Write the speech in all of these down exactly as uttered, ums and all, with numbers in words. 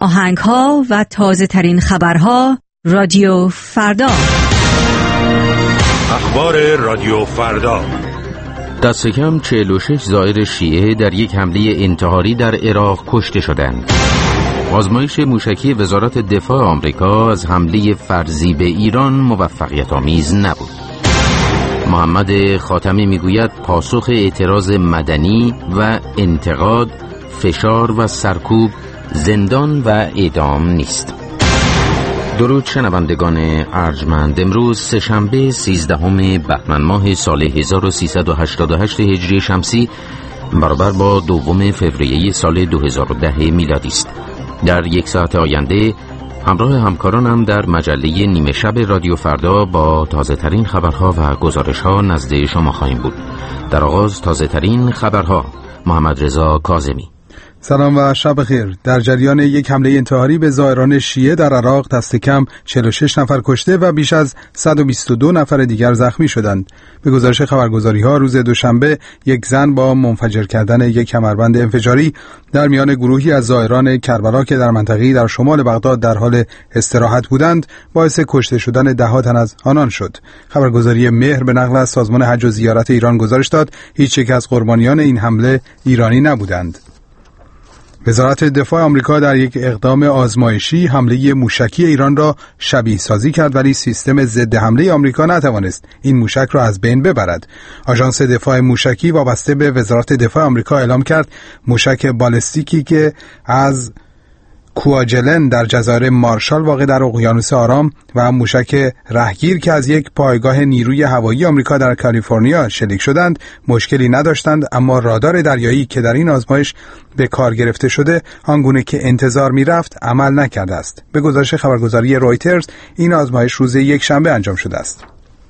آهنگ‌ها و تازه‌ترین خبرها رادیو فردا. اخبار رادیو فردا. دست کم چهل و شش زائر شیعه در یک حمله انتحاری در عراق کشته شدند. آزمایش موشکی وزارت دفاع آمریکا از حمله فرضی به ایران موفقیت آمیز نبود. محمد خاتمی میگوید پاسخ اعتراض مدنی و انتقاد، فشار و سرکوب زندان و اعدام نیست. درود شنوندگان ارجمند، امروز سه‌شنبه سیزدهم بهمن ماه سال هزار و سیصد و هشتاد و هشت هجری شمسی برابر با دوم فوریه سال دو هزار و ده میلادی است. در یک ساعت آینده همراه همکارانم در مجله نیمه شب رادیو فردا با تازه ترین خبرها و گزارش ها نزد شما خواهیم بود. در آغاز تازه ترین خبرها. محمد رضا کاظمی. سلام و شب خیر. در جریان یک حمله انتحاری به زائران شیعه در عراق دست کم چهل و شش نفر کشته و بیش از صد و بیست و دو نفر دیگر زخمی شدند. به گزارش خبرگزاری‌ها روز دوشنبه یک زن با منفجر کردن یک کمربند انفجاری در میان گروهی از زائران کربلا که در منطقه‌ای در شمال بغداد در حال استراحت بودند باعث کشته شدن ده تن از آنان شد. خبرگزاری مهر به نقل از سازمان حج و زیارت ایران گزارش داد هیچ یک از قربانیان این حمله ایرانی نبودند. وزارت دفاع آمریکا در یک اقدام آزمایشی حمله موشکی ایران را شبیه سازی کرد، ولی سیستم ضد حمله آمریکا نتوانست این موشک را از بین ببرد. آژانس دفاع موشکی وابسته به وزارت دفاع آمریکا اعلام کرد موشک بالستیکی که از کواجلن در جزایر مارشال واقع در اقیانوس آرام و موشک رهگیر که از یک پایگاه نیروی هوایی آمریکا در کالیفرنیا شلیک شدند مشکلی نداشتند، اما رادار دریایی که در این آزمایش به کار گرفته شده آنگونه که انتظار می‌رفت عمل نکرده است. به گزارش خبرگزاری رویترز این آزمایش روز یک شنبه انجام شده است.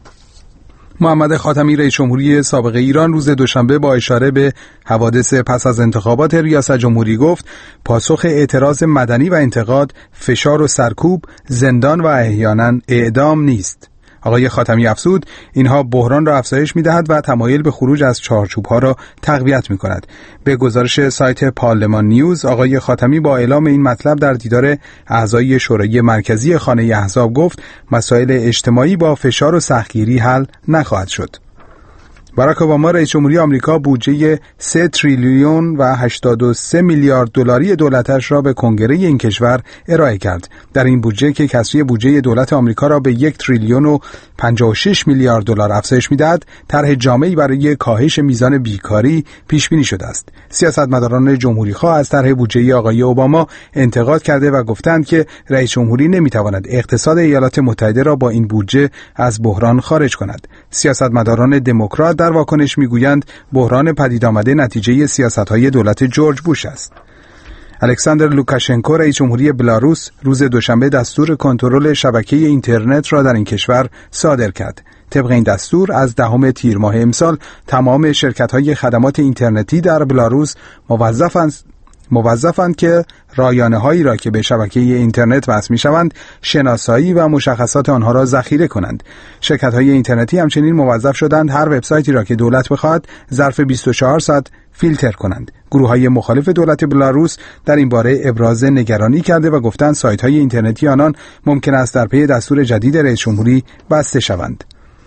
محمد خاتمی رئیس جمهوری سابق ایران روز دوشنبه با اشاره به حوادث پس از انتخابات ریاست جمهوری گفت پاسخ اعتراض مدنی و انتقاد، فشار و سرکوب، زندان و احیانا اعدام نیست. آقای خاتمی افزود اینها بحران را افزایش می‌دهد و تمایل به خروج از چارچوب‌ها را تقویت می‌کند. به گزارش سایت پارلمان نیوز آقای خاتمی با اعلام این مطلب در دیدار اعضای شورای مرکزی خانه احزاب گفت مسائل اجتماعی با فشار و سختگیری حل نخواهد شد. باراک اوباما رئیس جمهوری آمریکا بودجه سه تریلیون و هشتاد و سه میلیارد دلاری دولتش را به کنگره این کشور ارائه کرد. در این بودجه که کسری بودجه دولت آمریکا را به یک تریلیون و پنجاه و شش میلیارد دلار افزایش می‌دهد، طرح جامعی برای کاهش میزان بیکاری پیش بینی شده است. سیاستمداران جمهوری‌خواه از طرح بودجه آقای اوباما انتقاد کرده و گفتند که رئیس جمهوری نمی‌تواند اقتصاد ایالات متحده را با این بودجه از بحران خارج کند. سیاستمداران دموکرات در واکنش میگویند بحران پدید آمده نتیجه سیاست‌های دولت جورج بوش است. الکساندر لوکاشنکو رئیس جمهوری بلاروس روز دوشنبه دستور کنترل شبکه اینترنت را در این کشور صادر کرد. طبق این دستور از دهم تیر ماه امسال تمام شرکت‌های خدمات اینترنتی در بلاروس موظفند موظفند که رایانه‌هایی را که به شبکه اینترنت وصل می‌شوند شناسایی و مشخصات آنها را ذخیره کنند. شرکت‌های اینترنتی همچنین موظف شدند هر وبسایتی را که دولت بخواهد ظرف بیست و چهار ساعت فیلتر کنند. گروه‌های مخالف دولت بلاروس در این باره ابراز نگرانی کرده و گفتند سایت‌های اینترنتی آنان ممکن است در پی دستور جدید رئیس جمهوری بسته شوند.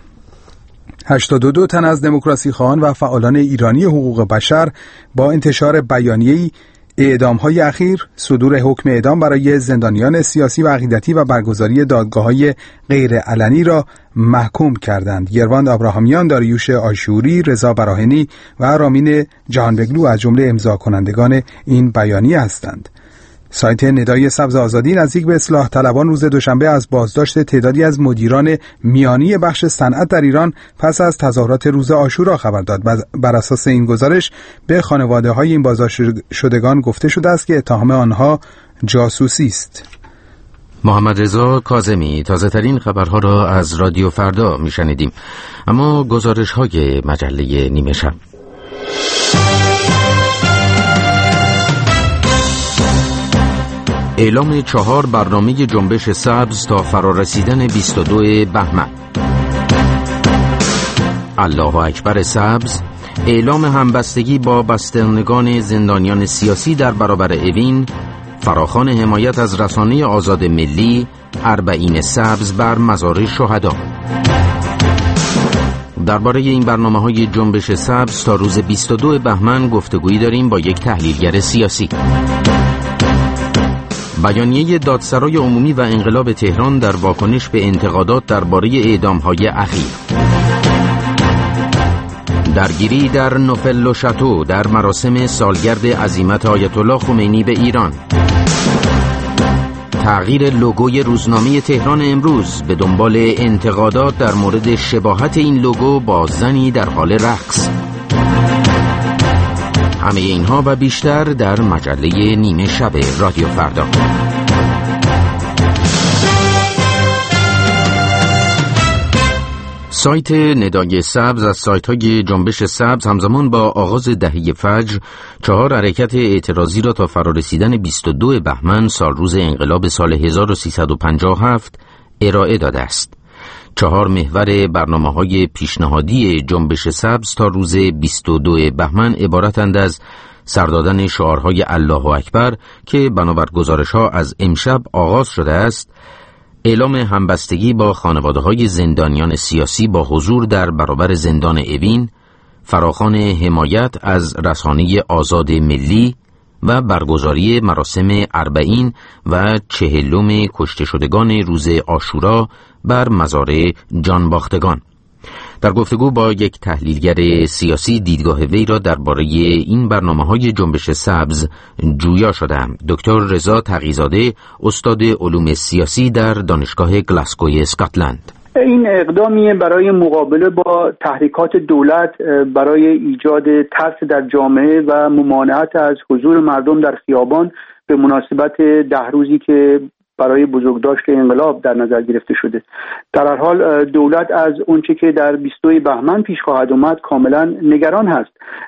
هشتاد و دو تن از دموکراسی خواهان و فعالان ایرانی حقوق بشر با انتشار بیانیه‌ای اعدام‌های اخیر، صدور حکم اعدام برای زندانیان سیاسی و عقیدتی و برگزاری دادگاه‌های غیر علنی را محکوم کردند. یروان ابراهامیان، داریوش آشوری، رضا براهنی و رامین جهانبگلو از جمله امضا کنندگان این بیانیه هستند. سایت ندای سبز آزادی نزدیک به اصلاح طلبان روز دوشنبه از بازداشت تعدادی از مدیران میانی بخش صنعت در ایران پس از تظاهرات روز عاشورا خبر داد. بر اساس این گزارش به خانواده های این بازداشت شدگان گفته شده است که اتهام آنها جاسوسی است. محمد رضا کاظمی. تازه ترین خبرها را از رادیو فردا میشنیدیم، اما گزارش های مجله نیمه شب. اعلام چهار برنامه جنبش سبز تا فرارسیدن بیست و دو بهمن. الله اکبر سبز. اعلام همبستگی با بسترنگان زندانیان سیاسی در برابر اوین. فراخوان حمایت از رسانه آزاد ملی اربعین سبز بر مزار شهدا. درباره این برنامه‌های جنبش سبز تا روز بیست و دو بهمن گفتگویی داریم با یک تحلیلگر سیاسی. بیانیه دادسرای عمومی و انقلاب تهران در واکنش به انتقادات درباره اعدام‌های اخیر. درگیری در نوفل و شاتو در مراسم سالگرد عزیمت آیت الله خمینی به ایران. تغییر لوگوی روزنامه تهران امروز به دنبال انتقادات در مورد شباهت این لوگو با زنی در حال رقص. همه اینها و بیشتر در مجله نیمه شب رادیو فردا. سایت ندای سبز از سایت‌های جنبش سبز همزمان با آغاز دهه فجر چهار حرکت اعتراضی را تا فرارسیدن بیست و دو بهمن سال روز انقلاب سال هزار و سیصد و پنجاه و هفت ارائه داده است. چهار محور برنامه‌های پیشنهادی جنبش سبز تا روز بیست و دو بهمن عبارتند از سر دادن شعارهای الله اکبر که بنابر گزارش‌ها از امشب آغاز شده است، اعلام همبستگی با خانواده‌های زندانیان سیاسی با حضور در برابر زندان اوین، فراخوان حمایت از رسانه آزاد ملی و برگزاری مراسم اربعین و چهلم کشته شدگان روز عاشورا بر مزار جانباختگان. در گفتگو با یک تحلیلگر سیاسی دیدگاه وی را درباره این برنامه‌های جنبش سبز جویا شدم. دکتر رضا تقی‌زاده، استاد علوم سیاسی در دانشگاه گلاسگوی اسکاتلند. این اقدامی برای مقابله با تحریکات دولت برای ایجاد ترس در جامعه و ممانعت از حضور مردم در خیابان به مناسبت ده روزی که برای بزرگداشت انقلاب در نظر گرفته شده. در هر حال دولت از اونچه که در بیست و دو بهمن پیش خواهد اومد کاملا نگران هست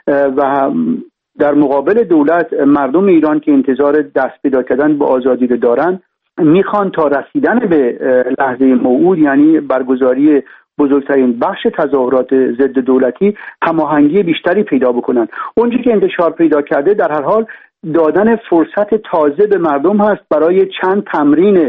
و در مقابل دولت مردم ایران که انتظار دست پیدا کردن به آزادی رو دارن میخوان تا رسیدن به لحظه موعود، یعنی برگزاری بزرگترین بخش تظاهرات ضد دولتی، هماهنگی بیشتری پیدا بکنن. اونچه که انتشار پیدا کرده در هر حال دادن فرصت تازه به مردم هست برای چند تمرین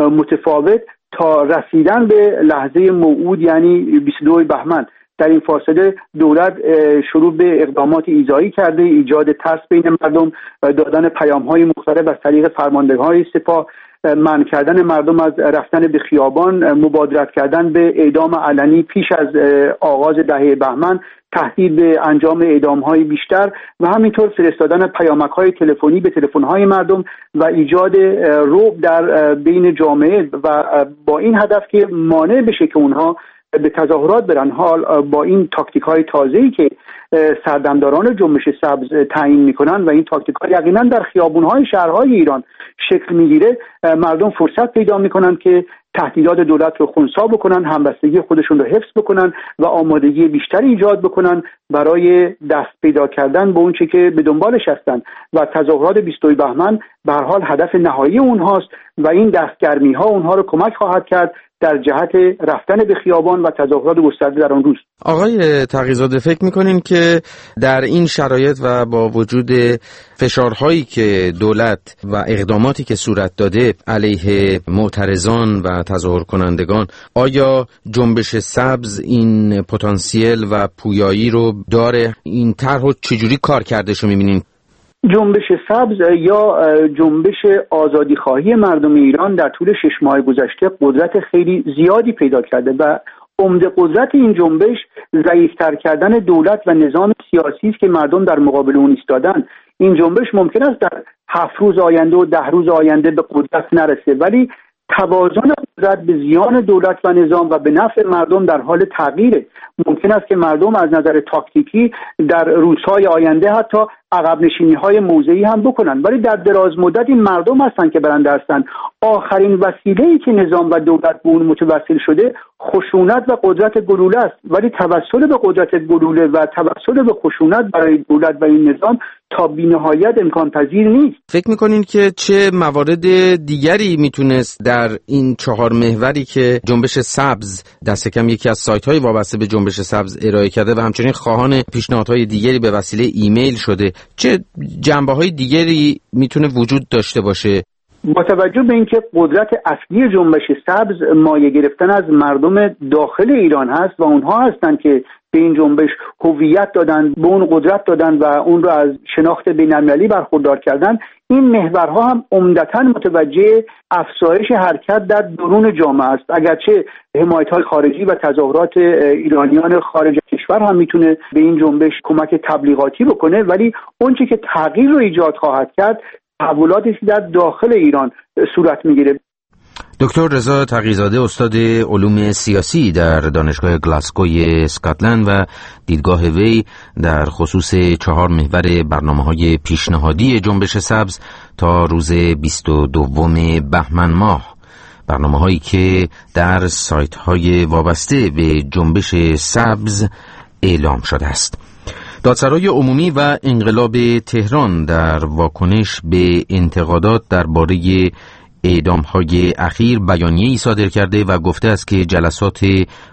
متفاوت تا رسیدن به لحظه موعود، یعنی بیست و دو بهمن. در این فاصله دولت شروع به اقدامات ایذایی کرده، ایجاد ترس بین مردم، دادن پیام‌های مختلف از طریق فرمانده‌های سپاه، منع کردن مردم از رفتن به خیابان، مبادرت کردن به اعدام علنی پیش از آغاز دهه بهمن، تهدید به انجام اعدام‌های بیشتر و همینطور فرستادن پیامک‌های تلفنی به تلفن‌های مردم و ایجاد رعب در بین جامعه و با این هدف که مانع بشه که اونها به تظاهرات برن. حال با این تاکتیک‌های تازه‌ای که سردمداران جنبش سبز تعیین می‌کنن و این تاکتیک‌ها یقینا در خیابون‌های شهرهای ایران شکل می‌گیره، مردم فرصت پیدا می‌کنن که تهدیدات دولت رو خنثی بکنن، همبستگی خودشون رو حفظ بکنن و آمادگی بیشتری ایجاد بکنن برای دست پیدا کردن به اون چه که به دنبالش هستن و تظاهرات بیست و دو بهمن به هر حال هدف نهایی اونهاست و این دستگرمی‌ها اونها رو کمک خواهد کرد در جهت رفتن به خیابان و تظاهرات گسترده در آن روز. آقای تقی‌زاده، فکر می‌کنین که در این شرایط و با وجود فشارهایی که دولت و اقداماتی که صورت داده علیه معترضان و تظاهر کنندگان، آیا جنبش سبز این پتانسیل و پویایی رو داره؟ این طرح رو چجوری کار کردش رو می‌بینین؟ جنبش سبز یا جنبش آزادی خواهی مردم ایران در طول شش ماه گذشته قدرت خیلی زیادی پیدا کرده و عمده قدرت این جنبش ضعیف‌تر کردن دولت و نظام سیاسی است که مردم در مقابل اون ایستادن. این جنبش ممکن است در هفت روز آینده و ده روز آینده به قدرت نرسه، ولی توازن قدرت به زیان دولت و نظام و به نفع مردم در حال تغییره. ممکن است که مردم از نظر تاکتیکی در روزهای آینده حتی عقب نشینی‌های موضعی هم بکنن، ولی در دراز مدت این مردم هستن که برنده هستن. آخرین وسیله‌ای که نظام و دولت به اون متوسل شده خشونت و قدرت گلوله است، ولی توسل به قدرت گلوله و توسل به خشونت برای دولت و این نظام تا بی‌نهایت امکان پذیر نیست. فکر میکنین که چه موارد دیگری میتونست در این چهار محوری که جنبش سبز دست کم یکی از سایت‌های وابسته به جنبش سبز ارائه کرده و همچنین خواهان پیشنهادهای دیگری به وسیله ایمیل شده، چه جنبه‌های دیگری میتونه وجود داشته باشه؟ با توجه به اینکه قدرت اصلی جنبش سبز مایه گرفتن از مردم داخل ایران هست و اونها هستند که به این جنبش هویت دادن، به اون قدرت دادن و اون رو از شناخت بین‌المللی برخوردار کردن، این محورها هم عمدتاً متوجه افزایش حرکت در درون جامعه است. اگرچه حمایت‌های خارجی و تظاهرات ایرانیان خارج کشور هم میتونه به این جنبش کمک تبلیغاتی بکنه، ولی اون چیزی که تغییر رو ایجاد خواهد کرد تحولاتی در داخل ایران صورت میگیره. دکتر رضا تقی‌زاده، استاد علوم سیاسی در دانشگاه گلاسگوی اسکاتلند و دیدگاه وی در خصوص چهار محور برنامه‌های پیشنهادی جنبش سبز تا روز بیست و دوم بهمن ماه، برنامه‌هایی که در سایت‌های وابسته به جنبش سبز اعلام شده است. دادسرای عمومی و انقلاب تهران در واکنش به انتقادات درباره اعدام‌های اخیر بیانیه‌ای صادر کرده و گفته است که جلسات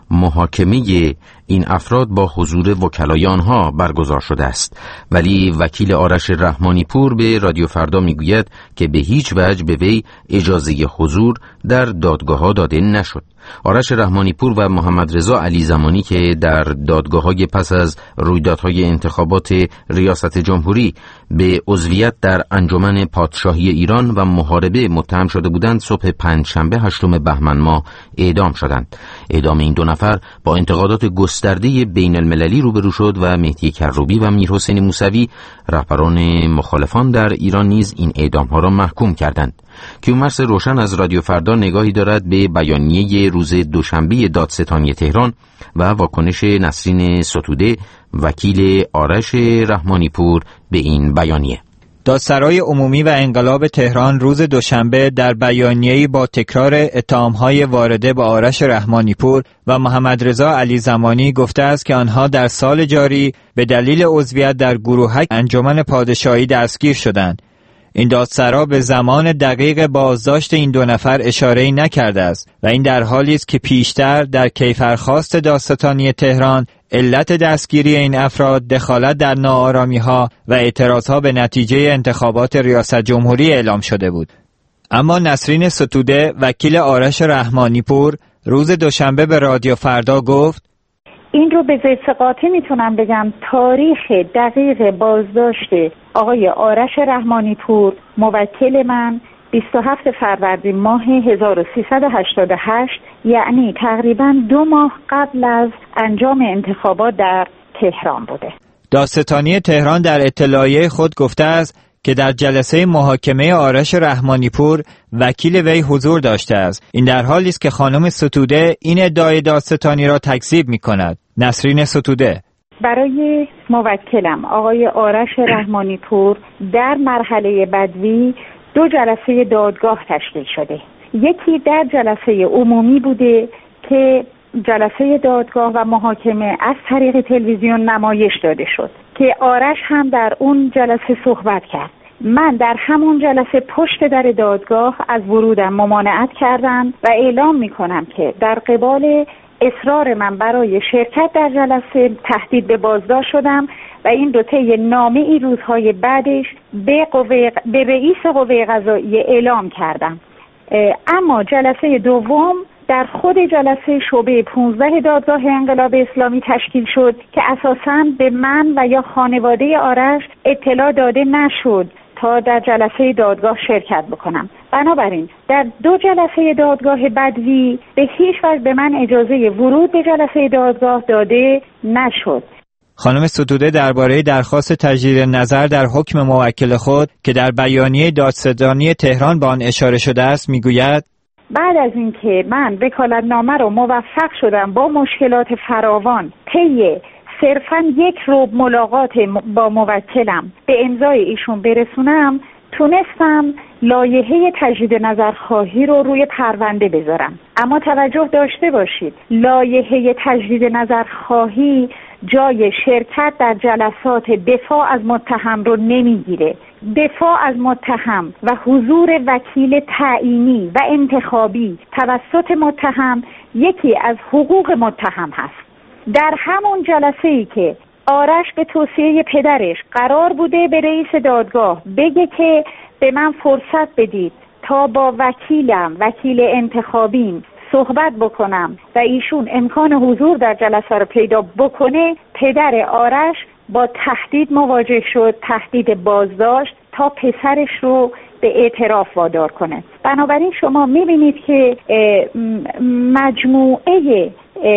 محاکمه این افراد با حضور وکلای آنها برگزار شده است، ولی وکیل آرش رحمانی پور به رادیو فردا میگوید که به هیچ وجه به وی اجازه حضور در دادگاه‌ها داده نشد. آرش رحمانی پور و محمد رضا علی زمانی که در دادگاه‌های پس از رویدادهای انتخابات ریاست جمهوری به عضویت در انجمن پادشاهی ایران و محاربه متهم شده بودند، صبح پنجشنبه هشتم بهمن ماه اعدام شدند. اعدام این دو نفر با انتقادات گسترده بین المللی روبرو شد و مهدی کروبی و میرحسین موسوی، رهبران مخالفان در ایران، نیز این اعدام‌ها را محکوم کردند. کیومرث روشن از رادیو فردا نگاهی دارد به بیانیه روز دوشنبه دادستانی تهران و واکنش نسرین ستوده، وکیل آرش رحمانی پور، به این بیانیه. دادسرای عمومی و انقلاب تهران روز دوشنبه در بیانیه‌ای با تکرار اتهام‌های وارده به آرش رحمانی پور و محمد رضا علی زمانی گفته است که آنها در سال جاری به دلیل عضویت در گروهک انجمن پادشاهی دستگیر شدند. این دادسرا به زمان دقیق بازداشت این دو نفر اشاره‌ای نکرده است و این در حالی است که پیشتر در کیفرخواست دادستانی تهران علت دستگیری این افراد دخالت در ناآرامی‌ها و اعتراضها به نتیجه انتخابات ریاست جمهوری اعلام شده بود. اما نسرین ستوده، وکیل آرش رحمانی پور، روز دوشنبه به رادیو فردا گفت این رو به ضد قاطع میتونم بگم تاریخ دقیق بازداشت آقای آرش رحمانی پور موکل من بیست و هفتم فروردین ماه هزار و سیصد و هشتاد و هشت، یعنی تقریباً دو ماه قبل از انجام انتخابات در تهران بوده. دادستانی تهران در اطلاعیه خود گفته است که در جلسه محاکمه آرش رحمانی پور وکیل وی حضور داشته است. این در حالی است که خانم ستوده این ادعای دادستانی را تکذیب می‌کند. نسرین ستوده: برای موکلم آقای آرش رحمانی پور در مرحله بدوی دو جلسه دادگاه تشکیل شده. یکی در جلسه عمومی بوده که جلسه دادگاه و محاکمه از طریق تلویزیون نمایش داده شد که آرش هم در اون جلسه صحبت کرد. من در همون جلسه پشت در دادگاه از ورودم ممانعت کردم و اعلام میکنم که در قبال اصرار من برای شرکت در جلسه تهدید به بازداشت شدم و این دو طی نامه ای روزهای بعدش به قوه به رئیس قوه قضاییه اعلام کردم. اما جلسه دوم در خود جلسه شعبه پانزده دادگاه انقلاب اسلامی تشکیل شد که اساساً به من و یا خانواده آرش اطلاع داده نشد تا در جلسه دادگاه شرکت بکنم. بنابراین در دو جلسه دادگاه بدوی به هیچ وجه به من اجازه ورود به جلسه دادگاه داده نشد. خانم ستوده درباره درخواست تجدید نظر در حکم موکل خود که در بیانیه دادستانی تهران به آن اشاره شده است میگوید: بعد از اینکه من وکالتنامه رو موفق شدم با مشکلات فراوان طی صرفاً یک ربع ملاقات با موکلم به امضای ایشون برسونم، تونستم لایحه تجدید نظرخواهی رو روی پرونده بذارم. اما توجه داشته باشید لایحه تجدید نظرخواهی جای شرکت در جلسات دفاع از متهم رو نمیگیره. دفاع از متهم و حضور وکیل تعیینی و انتخابی توسط متهم یکی از حقوق متهم هست. در همون جلسه‌ای که آرش به توصیه پدرش قرار بوده به رئیس دادگاه بگه که به من فرصت بدید تا با وکیلم وکیل انتخابیم صحبت بکنم و ایشون امکان حضور در جلسه رو پیدا بکنه، پدر آرش با تهدید مواجه شد، تهدید بازداشت تا پسرش رو به اعتراف وادار کنه. بنابراین شما میبینید که مجموعه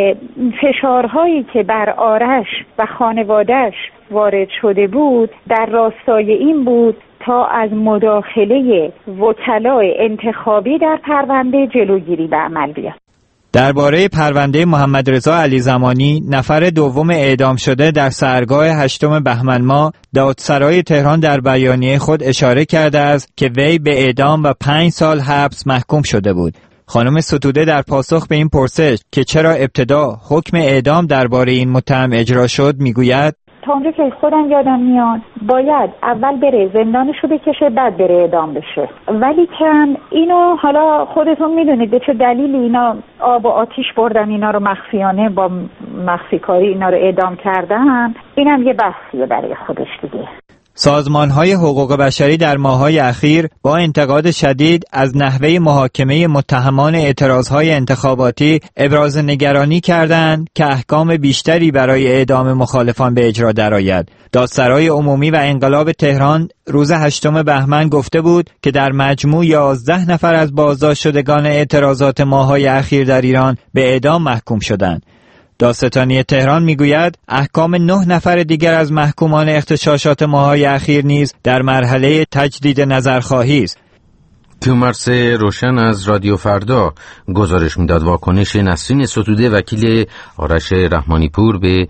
فشارهایی که بر آرش و خانواده‌اش وارد شده بود در راستای این بود تا از مداخله وکلای انتخابی در پرونده جلوگیری به عمل بیاد. درباره پرونده محمد رضا علی زمانی، نفر دوم اعدام شده در سحرگاه هشتم بهمن ماه، دادسرای تهران در بیانیه خود اشاره کرده است که وی به اعدام و پنج سال حبس محکوم شده بود. خانم ستوده در پاسخ به این پرسش که چرا ابتدا حکم اعدام درباره این متهم اجرا شد میگوید: تا اونجا که خودم یادم میاد باید اول بره زندانش رو بکشه بعد بره اعدام بشه، ولی که اینو حالا خودتون میدونید به چه دلیلی اینا آب و آتیش بردن اینا رو مخفیانه با مخفی کاری اینا رو اعدام کردن. اینم یه بحثیه برای خودش دیگه. سازمان‌های حقوق بشری در ماه‌های اخیر با انتقاد شدید از نحوه محاکمه متهمان اعتراضهای انتخاباتی ابراز نگرانی کردند که احکام بیشتری برای اعدام مخالفان به اجرا درآید. دادسرای عمومی و انقلاب تهران روز هشتم بهمن گفته بود که در مجموع یازده نفر از بازداشت شدگان اعتراضات ماه‌های اخیر در ایران به اعدام محکوم شدند. دادستانی تهران میگوید احکام نه نفر دیگر از محکومان اغتشاشات ماه‌های اخیر نیز در مرحله تجدید نظرخواهی است. کیومرث روشن از رادیو فردا گزارش میداد واکنش نسرین ستوده وکیل آرش رحمانی پور به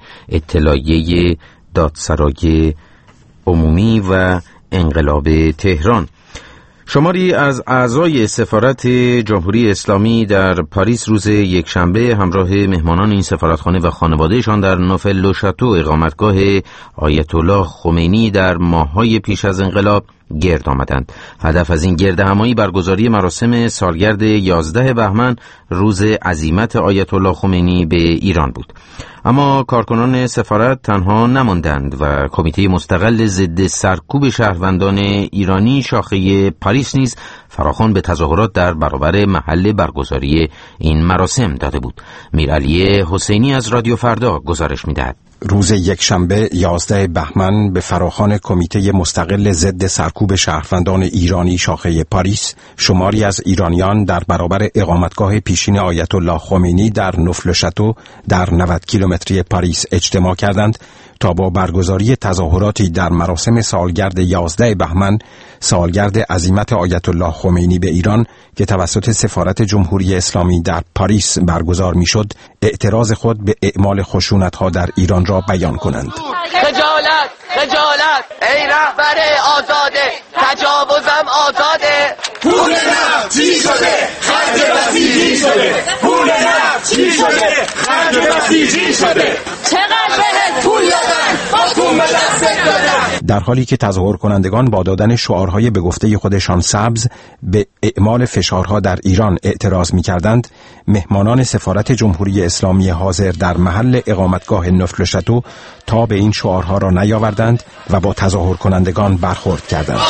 اطلاعیه دادسرای عمومی و انقلاب تهران. شماری از اعضای سفارت جمهوری اسلامی در پاریس روز یکشنبه همراه مهمانان این سفارتخانه و خانوادهشان در نوفل لو شاتو اقامتگاه آیت الله خمینی در ماه‌های پیش از انقلاب گرد آمدند. هدف از این گرد همایی برگزاری مراسم سالگرد یازده بهمن روز عزیمت آیت الله خمینی به ایران بود. اما کارکنان سفارت تنها نماندند و کمیته مستقل ضد سرکوب شهروندان ایرانی شاخه پاریس نیز فراخوان به تظاهرات در برابر محل برگزاری این مراسم داده بود. میرعلی حسینی از رادیو فردا گزارش می‌دهد. روز یکشنبه یازده بهمن به فراخوان کمیته مستقل ضد سرکوب شهروندان ایرانی شاخه پاریس شماری از ایرانیان در برابر اقامتگاه پیشین آیت الله خمینی در نوفل لو شاتو در نود کیلومتری پاریس اجتماع کردند تا با برگزاری تظاهراتی در مراسم سالگرد یازده بهمن، سالگرد عزیمت آیت الله خمینی به ایران که توسط سفارت جمهوری اسلامی در پاریس برگزار میشد، اعتراض خود به اعمال خشونت‌ها در ایران را بیان کنند. خجالت، خجالت، ای رهبر آزاده، تجاوزم آزاده. پول نفت چی شده؟ خرج بسیجی شده. پول نفت چی شده؟ خرج بسیجی شده. چقدر بهت پول دادن؟ خودتون به دستت دادن. در حالی که تظاهر کنندگان با دادن شعارهای به گفته خودشان سبز به اعمال فشارها در ایران اعتراض می‌کردند، مهمانان سفارت جمهوری اسلامی حاضر در محل اقامتگاه نوفل لو شاتو تا به این شعارها را نیاوردند و با تظاهر کنندگان برخورد کردند.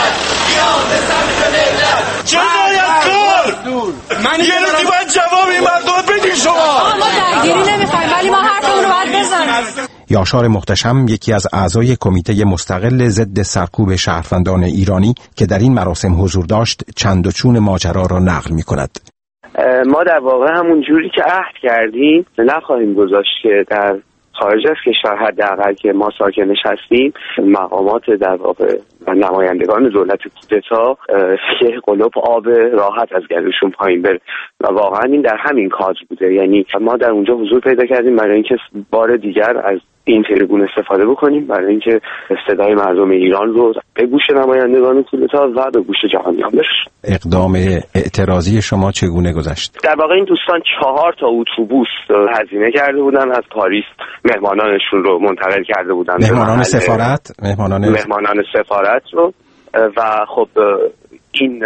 من یه روزی باید جواب این مردم بدیم شما. ما درگیری نمیخوایم ولی ما حرفمون رو باید بزنیم. یاشار محتشم یکی از اعضای کمیته مستقل ضد سرکوب شهروندان ایرانی که در این مراسم حضور داشت چند و چون ماجرا را نقل می‌کند. ما در واقع همون جوری که عهد کردیم نخواهیم گذاشت که در خارج از کشور حداقل که ما ساکنش هستیم مقامات در واقع و نمایندگان دولت کودتا یه قلوب آب راحت از گلوشون پایین بره و واقعا این در همین کادر بوده. یعنی ما در اونجا حضور پیدا کردیم برای اینکه بار دیگر از این تریبون استفاده بکنیم برای اینکه صدای مردم ایران رو به گوش نمایندگان کودتا و به گوش جهانیان برسه. اقدام اعتراضی شما چگونه گذشت؟ در واقع این دوستان چهار تا اتوبوس هزینه کرده بودن، از پاریس مهمانانشون رو منتقل کرده بودن. مهمانان سفارت؟ مهمانان مهمانان سفارت رو و خب این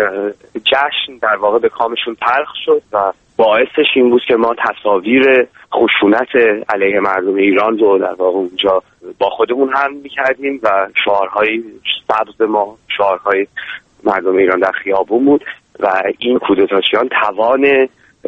جشن در واقع به کامشون تلخ شد و باعثش این بود که ما تصاویر خشونت علیه مردم ایران رو در واقع اونجا با خودمون هم می‌کردیم و شعارهای سبز ما، شعارهای مردم ایران در خیابون بود و این کودتاچیان توان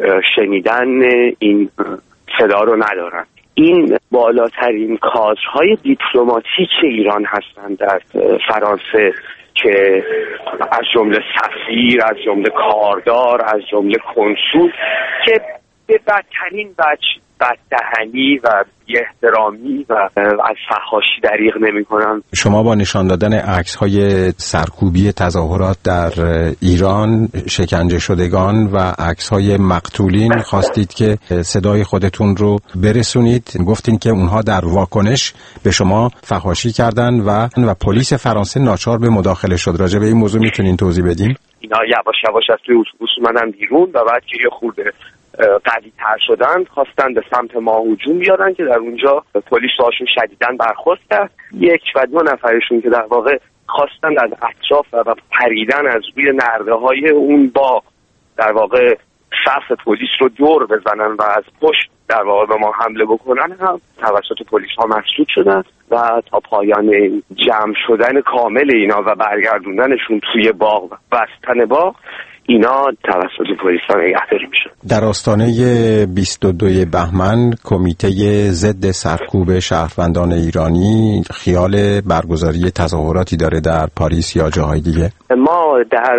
شنیدن این صدا رو ندارن. این بالاترین کادرهای دیپلماتیک ایران هستند در فرانسه که از جمله سفیر، از جمله کاردار، از جمله کنسول که به بدترین وجه بددهنی و بی‌احترامی و از فحاشی دریغ نمی‌کنن. شما با نشان دادن عکس‌های سرکوبی تظاهرات در ایران، شکنجه شدگان و عکس‌های مقتولین خواستید که صدای خودتون رو برسونید. گفتین که اونها در واکنش به شما فحاشی کردن و و پلیس فرانسه ناچار به مداخله شد. راجع به این موضوع میتونین توضیح بدین؟ اینا یواش یواش از توی اتوبوس اومدن بیرون و بعد که یه خورده قوی تر شدن خواستن به سمت ما هجوم بیارن که در اونجا پلیس باشون شدیداً برخورد کرد. یک و دو نفرشون که در واقع خواستن از اطراف و پریدن از روی نرده های اون باغ در واقع صف پلیس رو دور بزنن و از پشت در واقع به ما حمله بکنن هم توسط پلیس ها مسدود شدن و تا پایان جمع شدن کامل اینا و برگردوندنشون توی باغ و بستن باغ اینا توسط پلیس ها نگهداری میشن. در آستانه بیست و دو بهمن کمیته ضد سرکوب شهروندان ایرانی خیال برگزاری تظاهراتی داره در پاریس یا جاهای دیگه؟ ما در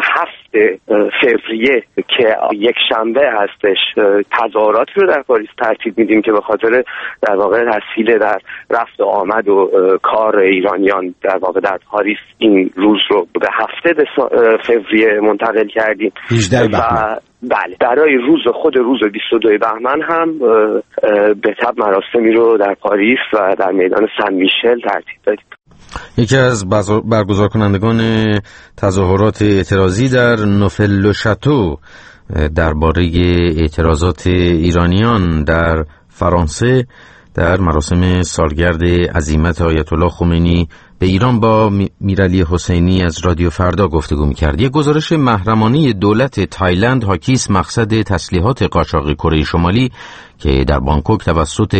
هفته فوریه که یک شنبه هستش تظاهراتی رو در پاریس ترتیب میدیم که به خاطر در واقع تسهیل در رفت و آمد و کار ایرانیان در واقع در پاریس این روز رو به هفته فوریه منتقل کردیم. هجده بهمن. بله، برای روز خود روز بیست و دو بهمن هم به تبع مراسمی رو در پاریس و در میدان سن میشل ترتیب دادیم. یکی از برگزار کنندگان تظاهرات اعتراضی در نوفل شاتو درباره اعتراضات ایرانیان در فرانسه در مراسم سالگرد عزیمت آیت الله خمینی به ایران با میرعلی حسینی از رادیو فردا گفتگو می‌کرد. یک گزارش محرمانه دولت تایلند حاکی است مقصد تسلیحات قاچاق کره شمالی که در بانکوک توسط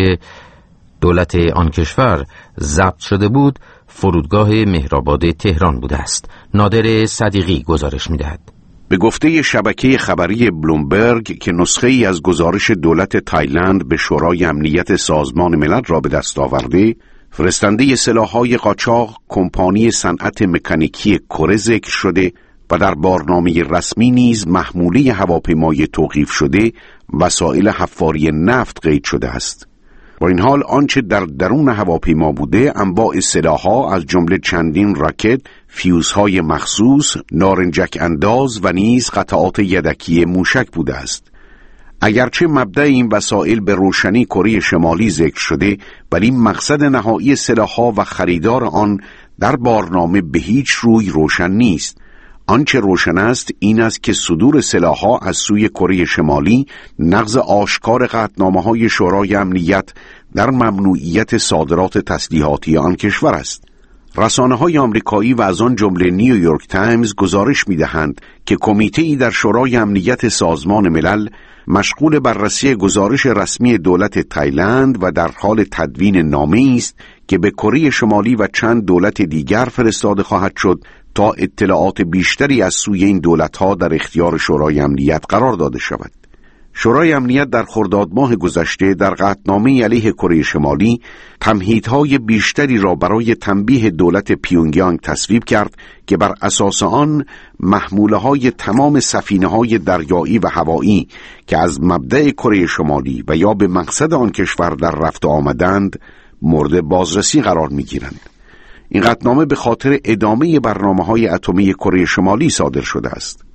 دولت آن کشور ضبط شده بود فرودگاه مهرآباد تهران بوده است. نادر صدیقی گزارش می‌دهد. به گفته شبکه خبری بلومبرگ که نسخه ای از گزارش دولت تایلند به شورای امنیت سازمان ملل را به دست آورده، فرستنده سلاح‌های قاچاق کمپانی صنعت مکانیکی کره ذکر شده و در بارنامه رسمی نیز محموله هواپیمای توقیف شده وسایل حفاری نفت قید شده است. با این حال آنچه در درون هواپیما بوده انواع سلاح‌ها از جمله چندین راکت، فیوزهای مخصوص، نارنجک انداز و نیز قطعات یدکی موشک بوده است. اگرچه مبدأ این وسایل به روشنی کره شمالی ذکر شده، ولی مقصد نهایی سلاح‌ها و خریدار آن در بارنامه به هیچ روی روشن نیست. آنچه روشن است این است که صدور سلاح‌ها از سوی کره شمالی نقض آشکار قطعنامه‌های شورای امنیت در ممنوعیت صادرات تسلیحاتی آن کشور است. رسانه‌های آمریکایی و از آن جمله نیویورک تایمز گزارش می‌دهند که کمیته‌ای در شورای امنیت سازمان ملل مشغول بررسی گزارش رسمی دولت تایلند و در حال تدوین نامه‌ای است که به کره شمالی و چند دولت دیگر فرستاده خواهد شد تا اطلاعات بیشتری از سوی این دولت‌ها در اختیار شورای امنیت قرار داده شود. شورای امنیت در خرداد ماه گذشته در قطعنامه علیه کره شمالی تمهیدهای بیشتری را برای تنبیه دولت پیونگیانگ تصویب کرد که بر اساس آن محموله‌های تمام سفینه‌های دریایی و هوایی که از مبدأ کره شمالی و یا به مقصد آن کشور در رفت و آمدند مورد بازرسی قرار می‌گیرند. این قطعنامه به خاطر ادامه برنامه‌های اتمی کره شمالی صادر شده است.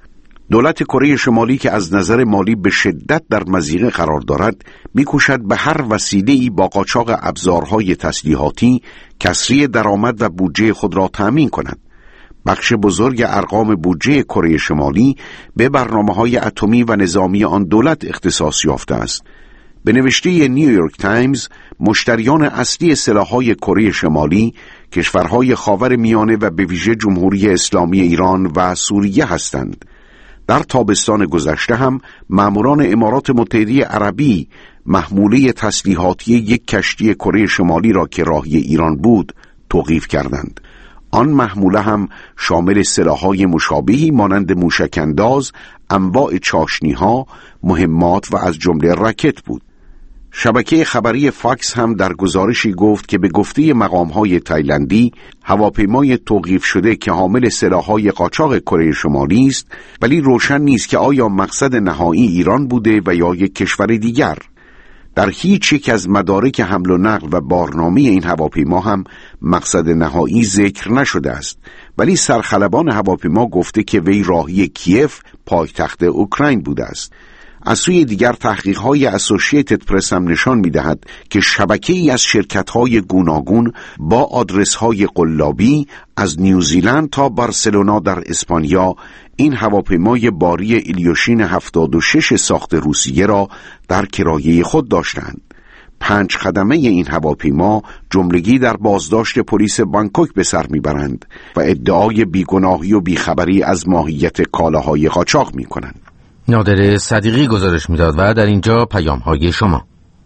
دولت کره شمالی که از نظر مالی به شدت در مضیقه قرار دارد می‌کوشد به هر وسیله‌ای با قاچاق ابزارهای تسلیحاتی کسری درآمد و بودجه خود را تأمین کند. بخش بزرگ ارقام بودجه کره شمالی به برنامه‌های اتمی و نظامی آن دولت اختصاص یافته است. به نوشته نیویورک تایمز، مشتریان اصلی سلاح‌های کره شمالی کشورهای خاور میانه و به ویژه جمهوری اسلامی ایران و سوریه هستند. در تابستان گذشته هم ماموران امارات متحده عربی محموله تسلیحاتی یک کشتی کره شمالی را که راهی ایران بود توقیف کردند. آن محموله هم شامل سلاح‌های مشابهی مانند موشک‌انداز، انواع چاشنی‌ها، مهمات و از جمله راکت بود. شبکه خبری فاکس هم در گزارشی گفت که به گفته مقام‌های تایلندی هواپیمای توقیف شده که حامل سلاح‌های قاچاق کره شمالی است، ولی روشن نیست که آیا مقصد نهایی ایران بوده و یا یک کشور دیگر. در هیچ یک از مدارک حمل و نقل و بارنامه این هواپیما هم مقصد نهایی ذکر نشده است، ولی سرخلبان هواپیما گفته که وی راهی کیف، پایتخت اوکراین بوده است. از سوی دیگر تحقیق‌های اسوسییتد پرس هم نشان می‌دهد که شبکه‌ای از شرکت‌های گوناگون با آدرس‌های قلابی از نیوزیلند تا بارسلونا در اسپانیا این هواپیمای باری ایلیوشین هفتاد و شش ساخت روسیه را در کرایه خود داشتند. پنج خدمه این هواپیما جملگی در بازداشت پلیس بانکوک به سر میبرند و ادعای بیگناهی و بیخبری از ماهیت کالاهای قاچاق میکنند. نادر صدیقی گزارش میداد و در اینجا پیام‌های شما.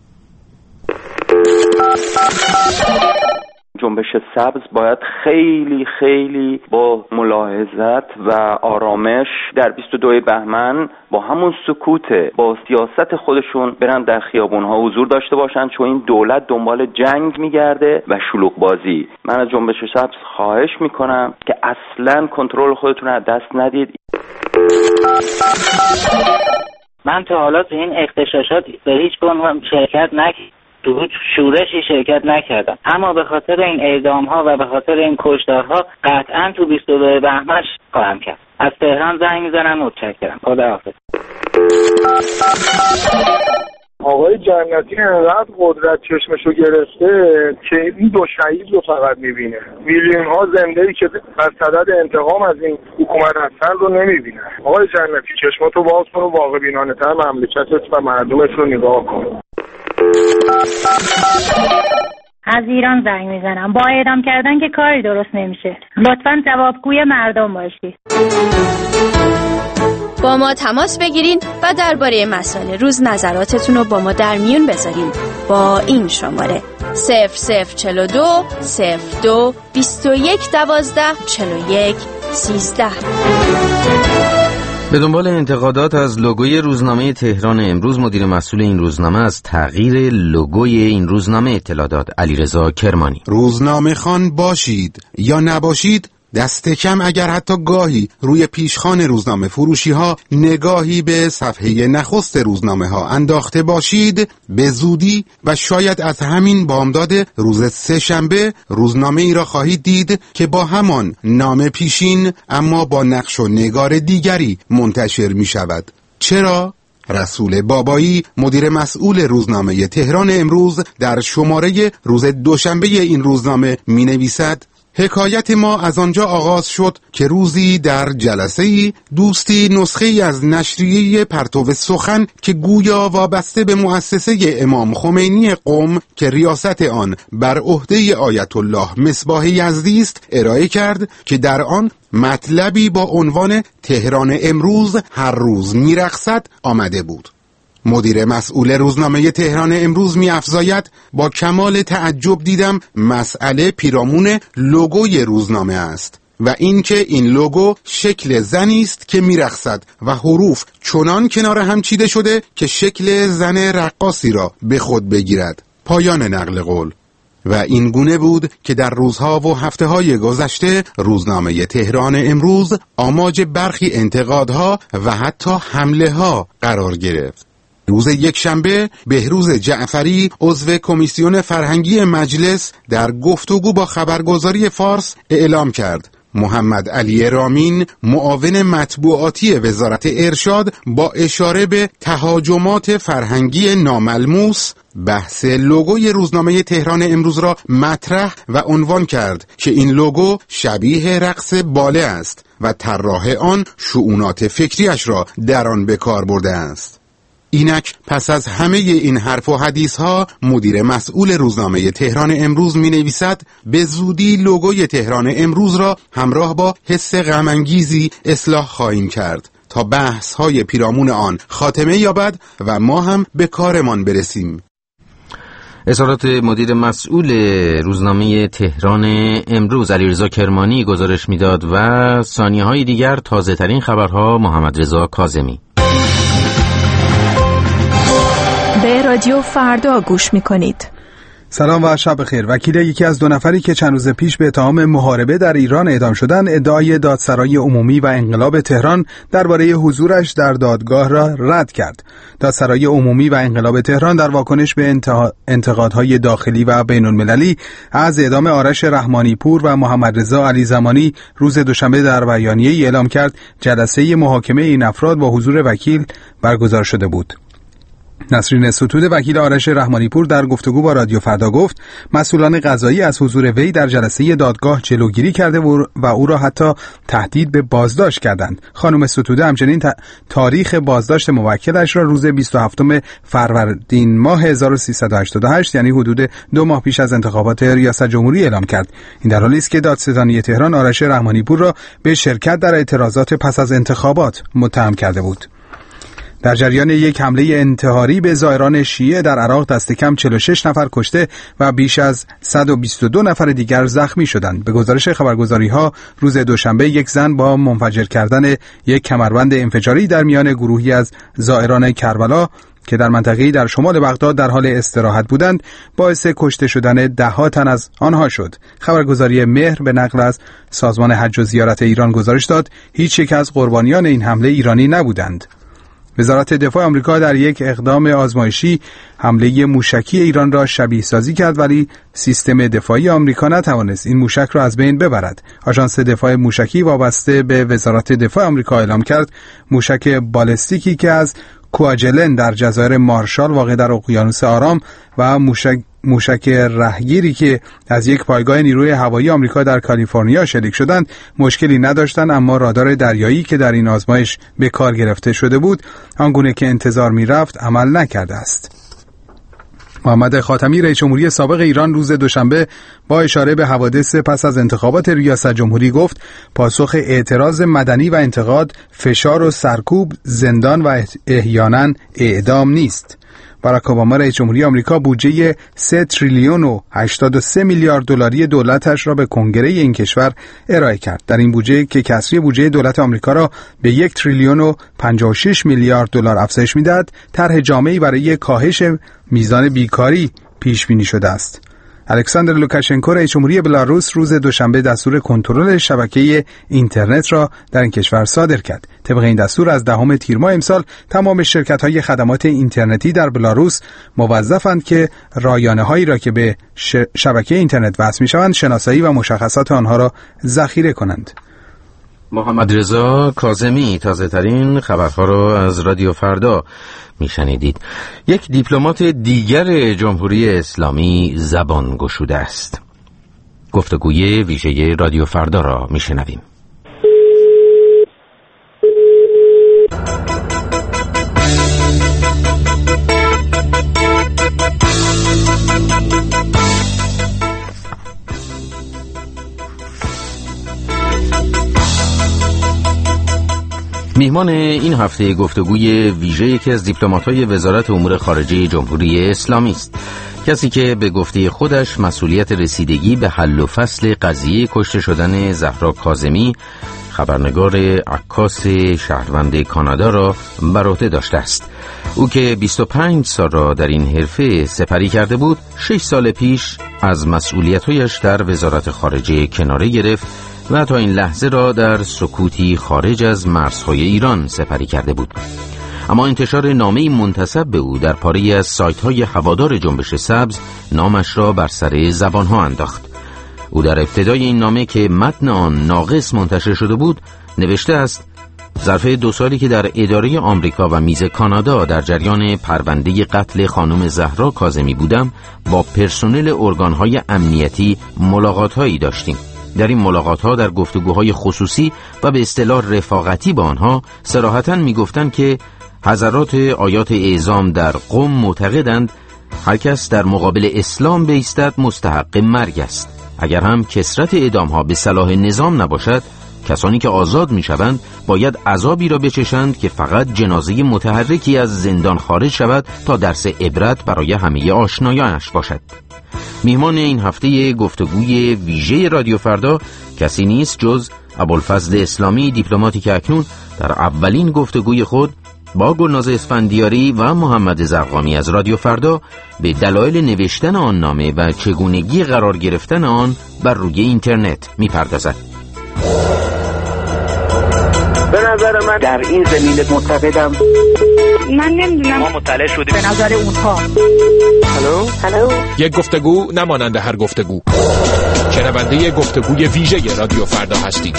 جنبش سبز باید خیلی خیلی با ملاحظت و آرامش در بیست و دو بهمن با همون سکوت با سیاست خودشون برن در خیابون‌ها حضور داشته باشن، چون این دولت دنبال جنگ میگرده و شلوغ بازی. من از جنبش سبز خواهش میکنم که اصلاً کنترل خودتون رو از دست ندید. من تا حالا تو این اغتشاشات به هیچ عنوان شرکت نکردم، تو هیچ شورشی شرکت نکردم، اما به خاطر این اعدام ها و به خاطر این کشتارها قطعا تو بیست و دو بهمن خواهم کرد. از تهران زنگ میزنم. متشکرم. خداحافظ. آقای جنتی انقدر قدرت چشمشو گرفته که این دو شهید رو فقط میبینه. میلیون ها زنده‌ای که از صدد انتقام از این حکومت هستن رو نمیبینه. آقای جنتی چشماتو باز کن و واقع بینانه تر مملکتت و مردمت رو نگاه کن. از ایران زنگ میزنم. با اعدام کردن که کاری درست نمیشه. لطفاً جوابگوی مردم باشید. با ما تماس بگیرین و درباره مسائل روز نظراتتون رو با ما در میون بذارین با این شماره صفر صفر چهل و دو صفر دو بیست و یک دوازده چهل و یک سیزده. به دنبال انتقادات از لوگوی روزنامه تهران امروز، مدیر مسئول این روزنامه از تغییر لوگوی این روزنامه اطلاع داد. علیرضا کرمانی: روزنامه خوان باشید یا نباشید، دست کم اگر حتی گاهی روی پیشخوان روزنامه فروشی ها نگاهی به صفحه نخست روزنامه ها انداخته باشید، به زودی و شاید از همین بامداد روز سه شنبه روزنامه ای را خواهید دید که با همان نام پیشین اما با نقش و نگار دیگری منتشر می شود. چرا؟ رسول بابایی، مدیر مسئول روزنامه تهران امروز، در شماره روز دوشنبه این روزنامه می نویسد: حکایت ما از آنجا آغاز شد که روزی در جلسه‌ای دوستی نسخه‌ای از نشریه پرتو سخن که گویا وابسته به مؤسسه امام خمینی قم که ریاست آن بر عهده آیت الله مصباح یزدی است ارائه کرد که در آن مطلبی با عنوان تهران امروز هر روز میرقصد آمده بود. مدیر مسئول روزنامه تهران امروز می افزاید: با کمال تعجب دیدم مسئله پیرامون لوگوی روزنامه است و اینکه این لوگو شکل زنی است که میرقصد و حروف چنان کنار هم چیده شده که شکل زن رقاصی را به خود بگیرد. پایان نقل قول. و این گونه بود که در روزها و هفته های گذشته روزنامه تهران امروز آماج برخی انتقادها و حتی حمله ها قرار گرفت. روز یکشنبه بهروز جعفری، عضو کمیسیون فرهنگی مجلس، در گفتگو با خبرگزاری فارس اعلام کرد محمد علی رامین معاون مطبوعاتی وزارت ارشاد با اشاره به تهاجمات فرهنگی ناملموس بحث لوگوی روزنامه تهران امروز را مطرح و عنوان کرد که این لوگو شبیه رقص باله است و طراح آن شؤونات فکریش را در آن به کار برده است. اینک پس از همه این حرف و حدیث ها مدیر مسئول روزنامه تهران امروز می نویسد به زودی لوگوی تهران امروز را همراه با حس غم انگیزی اصلاح خواهیم کرد تا بحث های پیرامون آن خاتمه یابد و ما هم به کارمان برسیم. اظهارات مدیر مسئول روزنامه تهران امروز علیرضا کرمانی گزارش میداد و ثانیه‌های دیگر تازه ترین خبرها محمد رضا کاظمی. به رادیو فردا گوش میکنید. سلام و شب بخیر. وکیل یکی از دو نفری که چند روز پیش به اتهام محاربه در ایران اعدام شدند ادعای دادسرای عمومی و انقلاب تهران درباره حضورش در دادگاه را رد کرد. دادسرای عمومی و انقلاب تهران در واکنش به انتقادهای داخلی و بین المللی از اعدام آرش رحمانی پور و محمد رضا علی زمانی روز دوشنبه در بیانیه‌ای اعلام کرد جلسه محاکمه این افراد با حضور وکیل برگزار شده بود. نسرین ستوده وکیل آرش رحمانی پور در گفتگو با رادیو فردا گفت مسئولان قضایی از حضور وی در جلسه دادگاه جلوگیری کرده و او را حتی تهدید به بازداشت کردند. خانم ستوده همچنین تاریخ بازداشت موکلش را روز بیست و هفتم فروردین ماه هزار و سیصد و هشتاد و هشت یعنی حدود دو ماه پیش از انتخابات ریاست جمهوری اعلام کرد. این در حالی است که دادستانی تهران آرش رحمانی پور را به شرکت در اعتراضات پس از انتخابات متهم کرده بود. در جریان یک حمله انتحاری به زائران شیعه در عراق دست کم چهل و شش نفر کشته و بیش از صد و بیست و دو نفر دیگر زخمی شدند. به گزارش خبرگزاری‌ها روز دوشنبه یک زن با منفجر کردن یک کمربند انفجاری در میان گروهی از زائران کربلا که در منطقه‌ای در شمال بغداد در حال استراحت بودند باعث کشته شدن ده‌ها تن از آنها شد. خبرگزاری مهر به نقل از سازمان حج و زیارت ایران گزارش داد هیچ یک از قربانیان این حمله ایرانی نبودند. وزارت دفاع آمریکا در یک اقدام آزمایشی حمله موشکی ایران را شبیه سازی کرد ولی سیستم دفاعی آمریکا نتوانست این موشک را از بین ببرد. آژانس دفاع موشکی وابسته به وزارت دفاع آمریکا اعلام کرد موشک بالستیکی که از کواجلن در جزایر مارشال واقع در اقیانوس آرام و موشک موشک رهگیری که از یک پایگاه نیروی هوایی آمریکا در کالیفرنیا شلیک شدند مشکلی نداشتند، اما رادار دریایی که در این آزمایش به کار گرفته شده بود آنگونه که انتظار می‌رفت عمل نکرده است. محمد خاتمی رئیس جمهوری سابق ایران روز دوشنبه با اشاره به حوادث پس از انتخابات ریاست جمهوری گفت پاسخ اعتراض مدنی و انتقاد فشار و سرکوب، زندان و احیانا اعدام نیست. باراک اوباما رئیس جمهوری آمریکا بودجه سه تریلیون و هشتاد و سه میلیارد دلاری دولتش را به کنگره این کشور ارائه کرد. در این بودجه که کسری بودجه دولت آمریکا را به یک تریلیون و پنجاه و شش میلیارد دلار افزایش می‌دهد، طرح جامعی برای کاهش میزان بیکاری پیش بینی شده است. الکساندر لوکاشنکو رئیس جمهوری بلاروس روز دوشنبه دستور کنترل شبکه اینترنت را در این کشور صادر کرد. طبق این دستور از دهم تیر ماه امسال تمام شرکت‌های خدمات اینترنتی در بلاروس موظفند که رایانه‌هایی را که به شبکه اینترنت وصل می‌شوند شناسایی و مشخصات آنها را ذخیره کنند. محمد رضا کاظمی تازه ترین خبرها را از رادیو فردا میشنیدید. یک دیپلمات دیگر جمهوری اسلامی زبان گشوده است. گفتگوی ویژه رادیو فردا را میشنویم. میهمان این هفته گفتگوی ویژه یکی از دیپلمات‌های وزارت امور خارجه جمهوری اسلامی است. کسی که به گفته خودش مسئولیت رسیدگی به حل و فصل قضیه کشته شدن زهرا کاظمی، خبرنگار عکاس شهروند کانادا را بر عهده داشته است. او که بیست و پنج سال را در این حرفه سپری کرده بود، شش سال پیش از مسئولیت‌هایش در وزارت خارجه کناره گرفت و تا این لحظه را در سکوتی خارج از مرزهای ایران سپری کرده بود. اما انتشار نامه‌ای منتسب به او در پاره‌ای از سایت‌های هوادار جنبش سبز نامش را بر سر زبان‌ها انداخت. او در ابتدای این نامه که متن آن ناقص منتشر شده بود نوشته است: ظرف دو سالی که در اداره آمریکا و میز کانادا در جریان پرونده قتل خانم زهرا کاظمی بودم، با پرسنل ارگانهای امنیتی ملاقات‌هایی داشتیم. در این ملاقات‌ها در گفتگوهای خصوصی و به اصطلاح رفاقتی با آنها صراحتاً می‌گفتند که حضرات آیات اعظام در قم معتقدند هر کس در مقابل اسلام بایستد مستحق مرگ است. اگر هم کثرت اعدام‌ها به صلاح نظام نباشد، کسانی که آزاد می‌شوند باید عذابی را بچشند که فقط جنازه متحرکی از زندان خارج شود تا درس عبرت برای همه آشنایانش باشد. میهمان این هفته گفتگوی ویژه رادیو فردا کسی نیست جز ابوالفضل اسلامی، دیپلماتی که اکنون در اولین گفتگوی خود با گلناز اسفندیاری و محمد زرقامی از رادیو فردا به دلایل نوشتن آن نامه و چگونگی قرار گرفتن آن بر روی اینترنت میپردازد. به نظر من در این زمینه معتقدم من نمیدونم، ما مطلع شدیم به نظر اونها. هلو هلو یک گفتگو نمانند هر گفتگو. شنونده گفتگوی ویژه رادیو فردا هستید.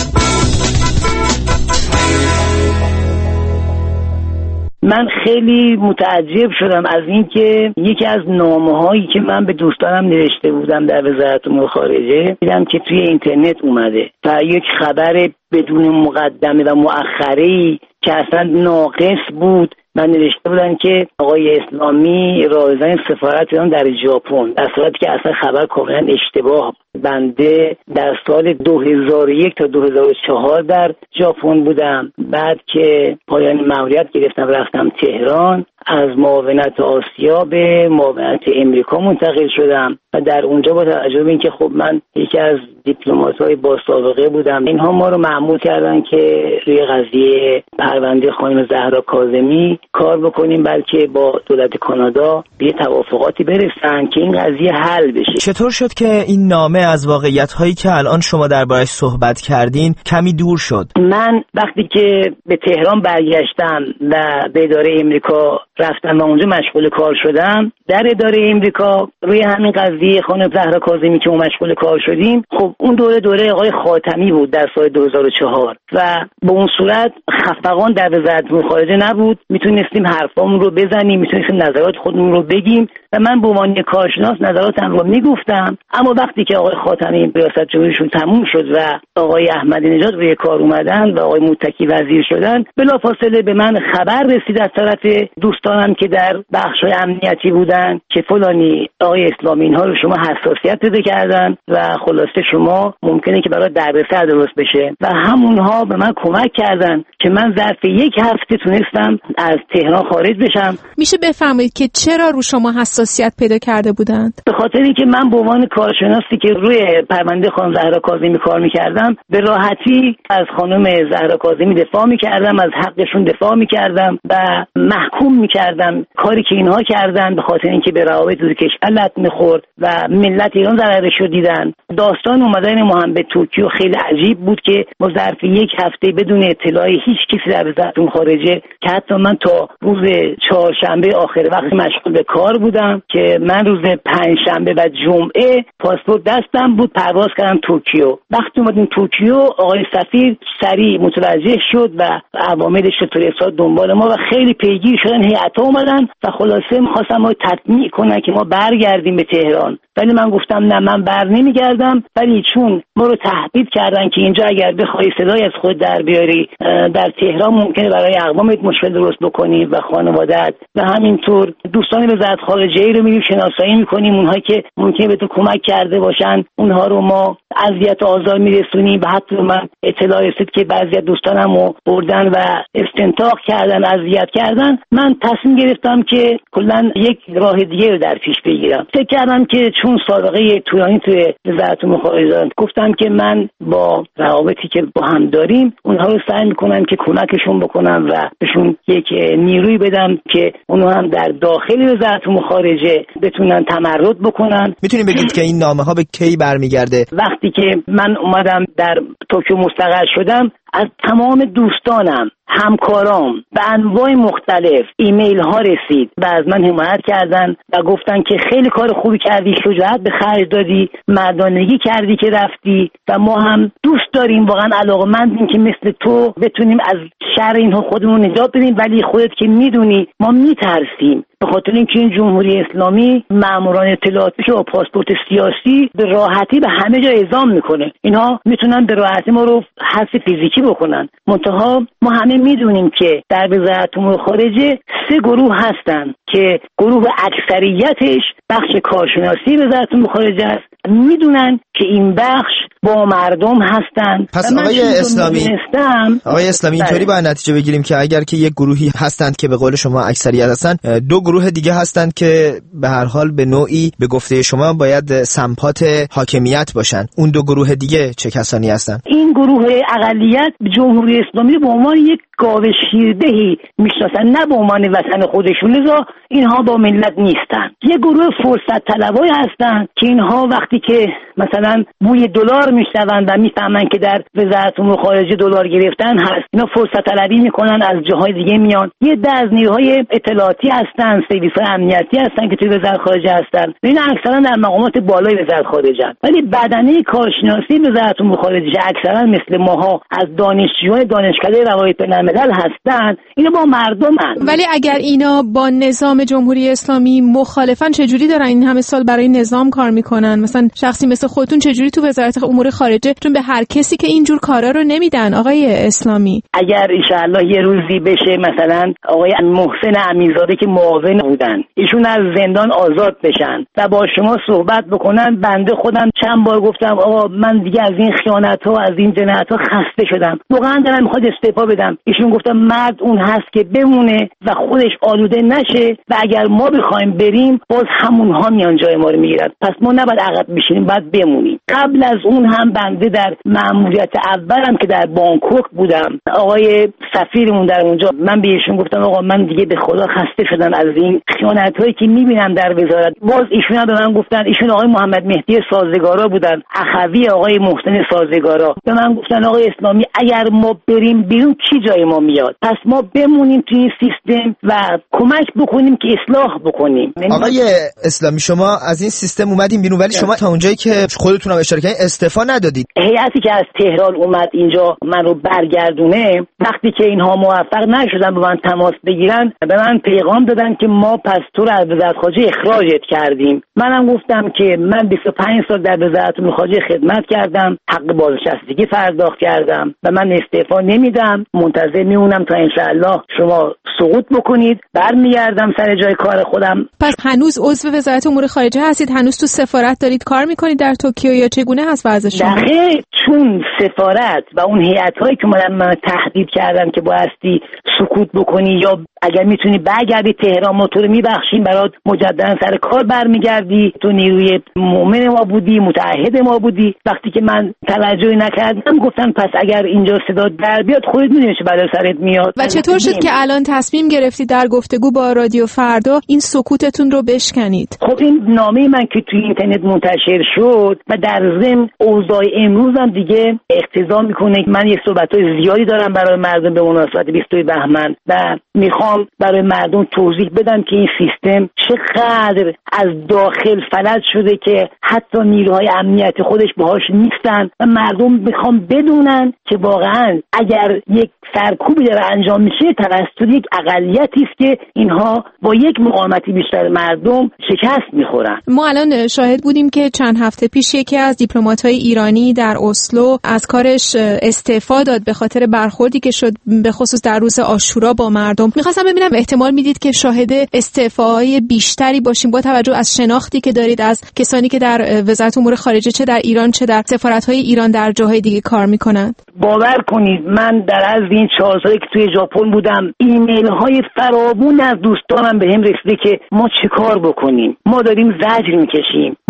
من خیلی متعجب شدم از اینکه یکی از نامه‌هایی که من به دوستانم نوشته بودم در وزارت امور خارجه دیدم که توی اینترنت اومده و یک خبر بدون مقدمه و مؤخره‌ای که اصلا ناقص بود. من نوشته بودن که آقای اسلامی رایزن سفارت ایران در ژاپن، در صورتی که اصلا خبر کاملا اشتباه. بنده در سال دو هزار و یک تا دو هزار و چهار در ژاپن بودم. بعد که پایان مأموریت گرفتم رفتم تهران، از معاونت آسیا به معاونت امریکا منتقل شدم و در اونجا با توجه به اینکه خب من یکی از دیپلمات‌های با سابقه بودم، اینها ما رو مأمور کردن که روی قضیه پرونده خانم زهرا کاظمی کار بکنیم، بلکه با دولت کانادا به توافقاتی برسن که این قضیه حل بشه. چطور شد که این نامه از واقعیت‌هایی که الان شما دربارش صحبت کردین کمی دور شد؟ من وقتی که به تهران برگشتم و به اداره امریکا رفتم و اونجا مشغول کار شدم، در اداره امریکا روی همین قضیه خانم زهرا کاظمی که ما مشغول کار شدیم، خب اون دوره دوره آقای خاتمی بود در سال دو هزار و چهار و به اون صورت خفقان در وزارت امور خارجه نبود، میتونستیم حرفامون رو بزنیم، میتونستیم نظرات خودمون رو بگیم و من به عنوان کارشناس نظراتم رو میگفتم. اما وقتی که آقای خاتمی ریاست جمهوریشون تموم شد و آقای احمدی نژاد روی کار اومدن و آقای متکی وزیر شدن، بلافاصله به من خبر رسید از طرف دوستانم که در بخش‌های امنیتی بودن که فلانی آقای اسلامی اینها رو شما حساسیت پیدا کردن و خلاصه شما ممکنه که برای دردسر درست بشه و همونها به من کمک کردن که من ظرف یک هفته تونستم از تهران خارج بشم. میشه بفرمایید که چرا رو شما حساسیت پیدا کرده بودند؟ به خاطر اینکه من به عنوان کارشناسی که روی پرونده خانم زهرا کاظمی کار میکردم به راحتی از خانم زهرا کاظمی دفاع میکردم، از حقشون دفاع میکردم و محکوم میکردم کاری که اینها کردن به خاطر اینکه به روابط دو کشور لطمه میخورد و ملت ایران ضررش رو دیدن. داستان اومدن ما هم به توکیو خیلی عجیب بود که ما ظرف یک هفته بدون اطلاع هیچ کسی در وزارت امور خارجه که حتی من تا روز چهارشنبه آخر وقت مشغول به کار بودم که من روز پنجشنبه و جمعه پاسپورت دستم بود پرواز کردم توکیو. وقتی اومدیم توکیو آقای سفیر سریع متوجه شد و عواملش رو تا دنبال ما و خیلی پیگیر شدن، هیئت‌ها اومدن و خلاصه می‌خواستن ما تطمیع کنن که ما برگردیم به تهران، ولی من گفتم نه من بر نمیگردم، ولی چون ما رو تهدید کردن که اینجا اگر بخوای صدای از خود در بیاری در تهران ممکنه برای اقوامت مشکل درست بکنی و خانواده‌ات و همینطور دوستان وزارت خارجه ای رو می‌بینیم شناسایی می‌کنیم، اونهایی که ممکنه به تو کمک کرده باشن اونها رو ما اذیت و آزار می‌رسونیم و حتی من اطلاع رسید که بعضی از دوستانمو بردن و استنطاق کردن، اذیت کردن. من تصمیم گرفتم که کلاً یک راه دیگه رو در پیش بگیرم. فکر کردم که چون سابقه طولانی توی وزارت امور خارجه دارم، گفتم که من با روابطی که با هم داریم اونها رو سعی می‌کنم که کمکشون بکنم و بهشون یک نیروی بدم که اونها هم در داخل وزارت امور خارجه بتونن تمرد بکنن. میتونیم بگید که این نامه ها به کی برمیگرده؟ وقتی که من اومدم در توکیو مستقر شدم از تمام دوستانم، همکارام به انواع مختلف ایمیل ها رسید و از من حمایت کردن و گفتن که خیلی کار خوبی کردی، شجاعت به خرج دادی، مردانگی کردی که رفتی و ما هم دوست داریم، واقعا علاقه‌مندیم که مثل تو بتونیم از شر اینها خودمون نجات بدیم، ولی خودت که میدونی ما میترسیم به خاطر اینکه این جمهوری اسلامی ماموران اطلاعاتی که با پاسپورت سیاسی به راحتی به همه جا اعزام میکنه، اینها میتونن به راحتی ما رو حذف فیزیکی بکنن. منتها ما همه میدونیم که در وزارت امور خارجه سه گروه هستن که گروه اکثریتش بخش کارشناسی وزارت امور خارجه است، میدونن که این بخش با مردم هستن. پس آقای اسلامی آقای اسلامی اینطوری باید نتیجه بگیریم که اگر که یک گروهی هستند که به قول شما اکثریت هستند، دو گروه دیگه هستند که به هر حال به نوعی به گفته شما باید سمپات حاکمیت باشن. اون دو گروه دیگه چه کسانی هستند؟ این گروه اقلیت جمهوری اسلامی به عنوان یک گاو شیردهی میشناسن، نه به عنوان وطن خودشون، لذا اینها با ملت نیستن. یه گروه فرصت طلبای هستن که اینها وقتی که مثلا بوی دلار میشنون و میفهمن که در وزارت امور خارجه دلار گرفتن هست، اینا فرصت طلبی میکنن، از جاهای دیگه میان. یه ده از نیروهای اطلاعاتی هستن، سرویس‌های امنیتی هستن که توی وزارت خارجه هستن، اینا اکثرا در مقامات بالای وزارت خارجه هستن، ولی بدنه کارشناسی وزارت امور خارجه اکثرا مثل ماها از دانشجویان دانشکده روابط بین‌الملل هستن، اینا با مردمن. ولی اگر اینا با نظام جمهوری اسلامی مخالفن چجوری دارن این همه سال برای نظام کار میکنن؟ مثلا شخصی مثل خودتون چجوری تو وزارت امور خارجه چون به هر کسی که اینجور کارا رو نمیدن آقای اسلامی؟ اگر ان شاءالله یه روزی بشه مثلا آقای محسن امیرزاده که معاون بودن ایشون از زندان آزاد بشن و با شما صحبت بکنن، بنده خودم چند بار گفتم آقا من دیگه از این خیانت ها از این جنایت ها خسته شدم، واقعا دارم میخواد استعفا بدم. ایشون گفتم مرد اون هست که بمونه و خودش آلوده نشه و اگر ما بخوایم بریم باز همونها میان جای ما رو میگیرن، پس ما نباید عقب بشینیم، باید بمونیم. قبل از اون هم بنده در مأموریت اولم که در بانکوک بودم، آقای سفیرمون در اونجا، من به ایشون گفتم آقا من دیگه به خدا خسته شدم از این خیانت‌هایی که میبینم در وزارت. باز ایشون هم به من گفتن، ایشون آقای محمد مهدی سازگارا بودن، اخوی آقای محسن سازگارا، به من گفتن آقای اسلامی اگر ما بریم بیرون کی جای ما میاد، پس ما بمونیم توی این سیستم و کمک بکنیم که اصلاح بکنیم. آقای اسلامی شما از این سیستم اومدین بیرون، ولی شما تا اونجایی که خودتون هم اشاره کردین استعفا ندادید. هیئتی که از تهران اومد اینجا من رو برگردونه، وقتی که اینها موفق نشدن به من تماس بگیرن، به من پیغام دادن که ما پس تو رو از وزارت خارجه اخراجت کردیم. منم گفتم که من بیست و پنج سال در وزارت امور خارجه خدمت کردم، حق بازنشستگی پرداخت کردم و من استعفا نمیدم، منتظر میمونم تا انشاءالله شما سقوط بکنید، برمیگردم سر جای کار خودم. پس هنوز عضو وزارت امور خارجه هستید؟ هنوز تو سفارت دارید کار میکنید در توکیو یا چگونه هست وضع شما؟ دقیقاً چون سفارت و اون هیئت‌هایی که من من تهدید کردن که بایستی سکوت بکنی یا اگر میتونی برگردی تهران ما تو رو میبخشیم برات مجددا سر کار برمیگردی، تو نیروی مؤمن ما بودی، متعهد ما بودی. وقتی که من توجهی نکردم گفتن پس اگر اینجا صدا در بیاد خودت میدونی چه بلا سرت میاد. و چطور شد که الان تصمیم گرفتی در گفتگو با رادیو فردا این سکوتتون رو بشکنید؟ خب این نامه من که توی اینترنت منتشر شد و در ضمن اوضاع امروز هم دیگه اقتضا میکنه، من یک صحبت‌های زیادی دارم برای مردم به مناسبت بیست بهمن و میخوام برای مردم توضیح بدم که این سیستم چقدر از داخل فلج شده که حتی نیروهای امنیتی خودش باهاش نیستن و مردم میخوام بدونن که واقعا اگر یک سرکوبی داره انجام میشه توسط یک اقلیتی است که اینها با یک مقاومتی بیشتر مردم شکست میخورن. ما الان شاهد بودیم که چند هفته پیش یکی از دیپلمات‌های ایرانی در اسلو از کارش استعفا داد به خاطر برخوردی که شد به خصوص در روز عاشورا با مردم. میخواستم ببینم احتمال میدید که شاهد استعفاهای بیشتری باشیم با توجه از شناختی که دارید از کسانی که در وزارت امور خارجه چه در ایران چه در سفارت‌های ایران در جاهای دیگه کار میکنند؟ باور کنید من در از این چهار سالی که توی ژاپن بودم ایمیل های فراوون از دوستانم بهم رسیده که ما چه کار بکنیم، ما داریم زجر میکشیم، ما چه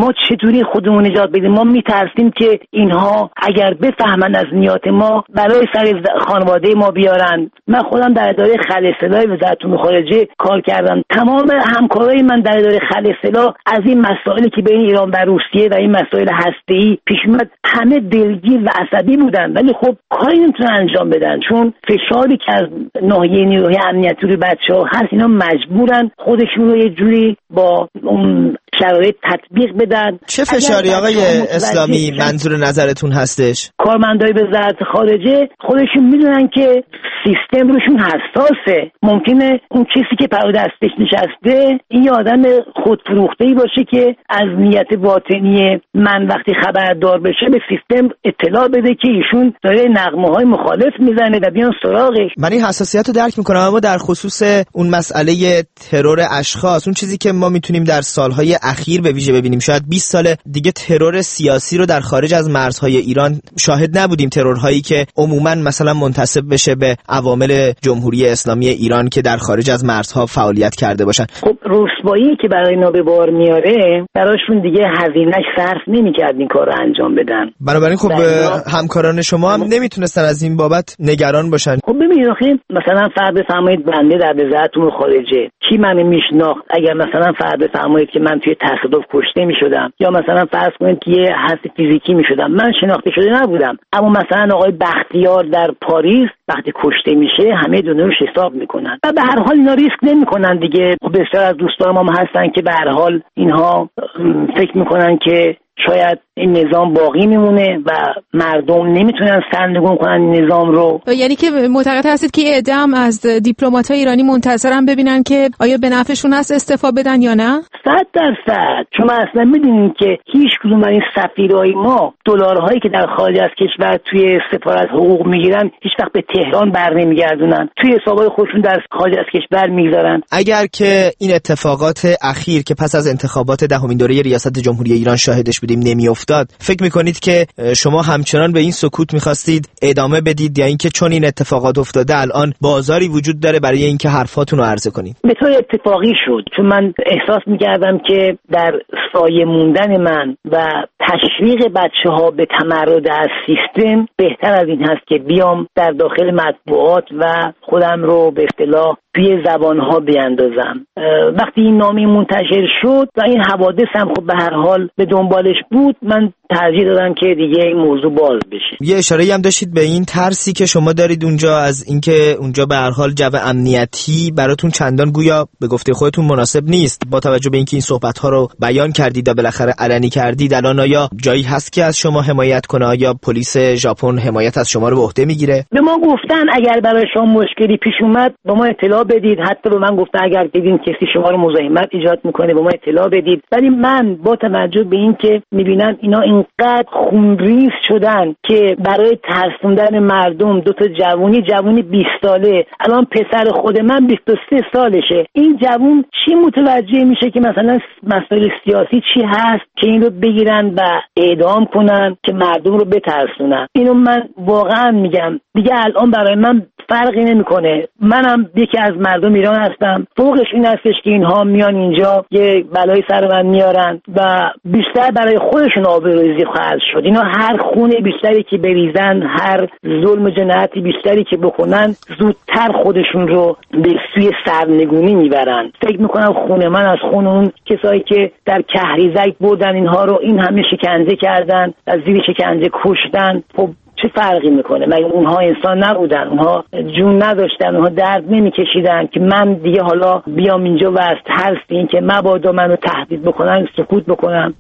چجوری خودمون نجات بدیم. ما میترسیم که اینها اگر بفهمن از نیات ما برای سر خانواده ما بیارن. من خودم در اداره خلع سلاح وزارت امور خارجه کار کردم. تمام همکارای من در اداره خلع سلاح از این مسائلی که بین ایران و روسیه و این مسائل هسته‌ای پیش اومد همه دلگیر و عصبی بودن، ولی خب کاری نمیتونن انجام بدن چون فشاری که از ناحیه نیروهای امنیتی روی بچه‌ها هست، اینا مجبورن خودشون رو یه جوری با اون شرایط تطبیق بدن. چه فشاری آقای اسلامی منظور نظرتون هستش؟ کارمندای وزارت خارجه خودشون میدونن که سیستم روشون حساسه. ممکنه اون کسی که پرو دستش نشسته این آدم خودفروخته‌ای باشه که از نیت باطنی من وقتی خبردار بشه به سیستم اطلاع بده که ایشون داره نغمه‌های مخالف میزنه و بیان سراغش. من این حساسیت رو درک میکنم، اما در خصوص اون مسئله ترور اشخاص، اون چیزی که ما میتونیم در سالهای اخیر به ویژه ببینیم، شاید بیست سال دیگه ترور سیاسی رو در خارج از مرزهای ایران شاهد نبودیم. ترورهایی که عموما مثلا منتسب بشه به عوامل جمهوری اسلامی ایران که در خارج از مرزها فعالیت کرده باشن. خب رسوایی که برای اینا به بار میاره براشون دیگه هزینه‌اش صرف نمی‌کرد این کار رو انجام بدن. بنابراین خب همکاران شما هم نمیتونستن از این بابت نگران باشن. خب ببینید آخه مثلا فرض بفرمایید بنده در وزارت امور خارجه کی منو میشناخت اگر مثلا فرض بفرمایید که من توی تصادف کشته میشدم یا مثلا فرض کنید که یه حادثه فیزیکی میشدم، من شناخته شده نبودم، اما مثلا آقای بختیار در پاریس وقتی کشته میشه همه دنیا رو حساب میکنن و به هر حال اینا ریسک نمیکنن دیگه. بسیار از دوستان ما هستن که به هر حال اینها فکر میکنن که شاید این نظام باقی میمونه و مردم نمیتونن سرنگون کنن این نظام رو. یعنی که معتقد هستید که اعدام از دیپلمات‌های ایرانی منتظرن ببینن که آیا به نفعشون هست استعفا بدن یا نه؟ صد درصد. شما اصلا میدونید که هیچ کدوم از این سفیرای ما دلارهایی که در خارج از کشور توی سفارت حقوق میگیرن هیچ وقت به تهران بر نمیگردونن، توی حسابای خودشون در خارج از کشور میگذارن. اگر که این اتفاقات اخیر که پس از انتخابات دهمین دوره ریاست جمهوری ایران شاهدش بودیم نمیافتاد، فکر میکنید که شما همچنان به این سکوت میخواستید ادامه بدید یا اینکه چون این اتفاقات افتاده الان بازاری وجود داره برای اینکه حرفاتون رو عرضه کنید؟ به طور اتفاقی شد، چون من احساس میکردم که در سایه موندن من و تشویق بچه ها به تمرد از سیستم بهتر از این هست که بیام در داخل مطبوعات و خودم رو به اصطلاح توی زبانها بیاندازم. وقتی این نامی منتشر شد و این حوادث هم خب به هر حال به دنبالش بود، من ترجیح دادم که دیگه این موضوع باز بشه. یه اشاره‌ای هم داشتید به این ترسی که شما دارید اونجا از اینکه اونجا به هر حال جو امنیتی براتون چندان گویا به گفته خودتون مناسب نیست. با توجه به اینکه این صحبت‌ها رو بیان کردید و بالاخره علنی کردید، الان آیا جایی هست که از شما حمایت کنه؟ آیا پلیس ژاپن حمایت از شما رو به عهده میگیره؟ به ما گفتن اگر برای شما مشکلی پیش اومد با ما اطلاع بدید. حتی به من گفتن اگر دیدین کسی شما رو مزاحمت ایجاد میکنه با ما اطلاع بدید. ولی من با توجه به اینکه میبینم اینا اینقدر خونریز شدن که برای ترسوندن مردم، دو تا جوونی جوونی بیست ساله، الان پسر خود من بیست و سه سالشه، این جوون چی متوجه میشه که مثلا مسائل سیاسی چی هست که این رو بگیرن و اعدام کنن که مردم رو بترسونن؟ اینو من واقعا میگم دیگه الان برای من فرقی نمیکنه. منم یکی از مردم ایران هستم. فوقش این هستش که اینها میان اینجا یه بلای سر من میارن و بیشتر برای خودشون آبروریزی خواهد شد. اینا هر خونه بیشتری که بریزن، هر ظلم و جنایتی بیشتری که بکنن، زودتر خودشون رو به سوی سرنگونی میبرن. فکر میکنم خونه من از خون اون کسایی که در کهریزک بردن اینها رو این همه شکنجه کردن، از زیر شکنجه کشتن، خب چه فرقی میکنه؟ مگه اونها انسان نبودن؟ اونها جون نداشتن؟ اونها درد نمیکشیدن که من دیگه حالا بیام اینجا و از ترس این که مبادا منو تهدید بکنن سکوت بکنم؟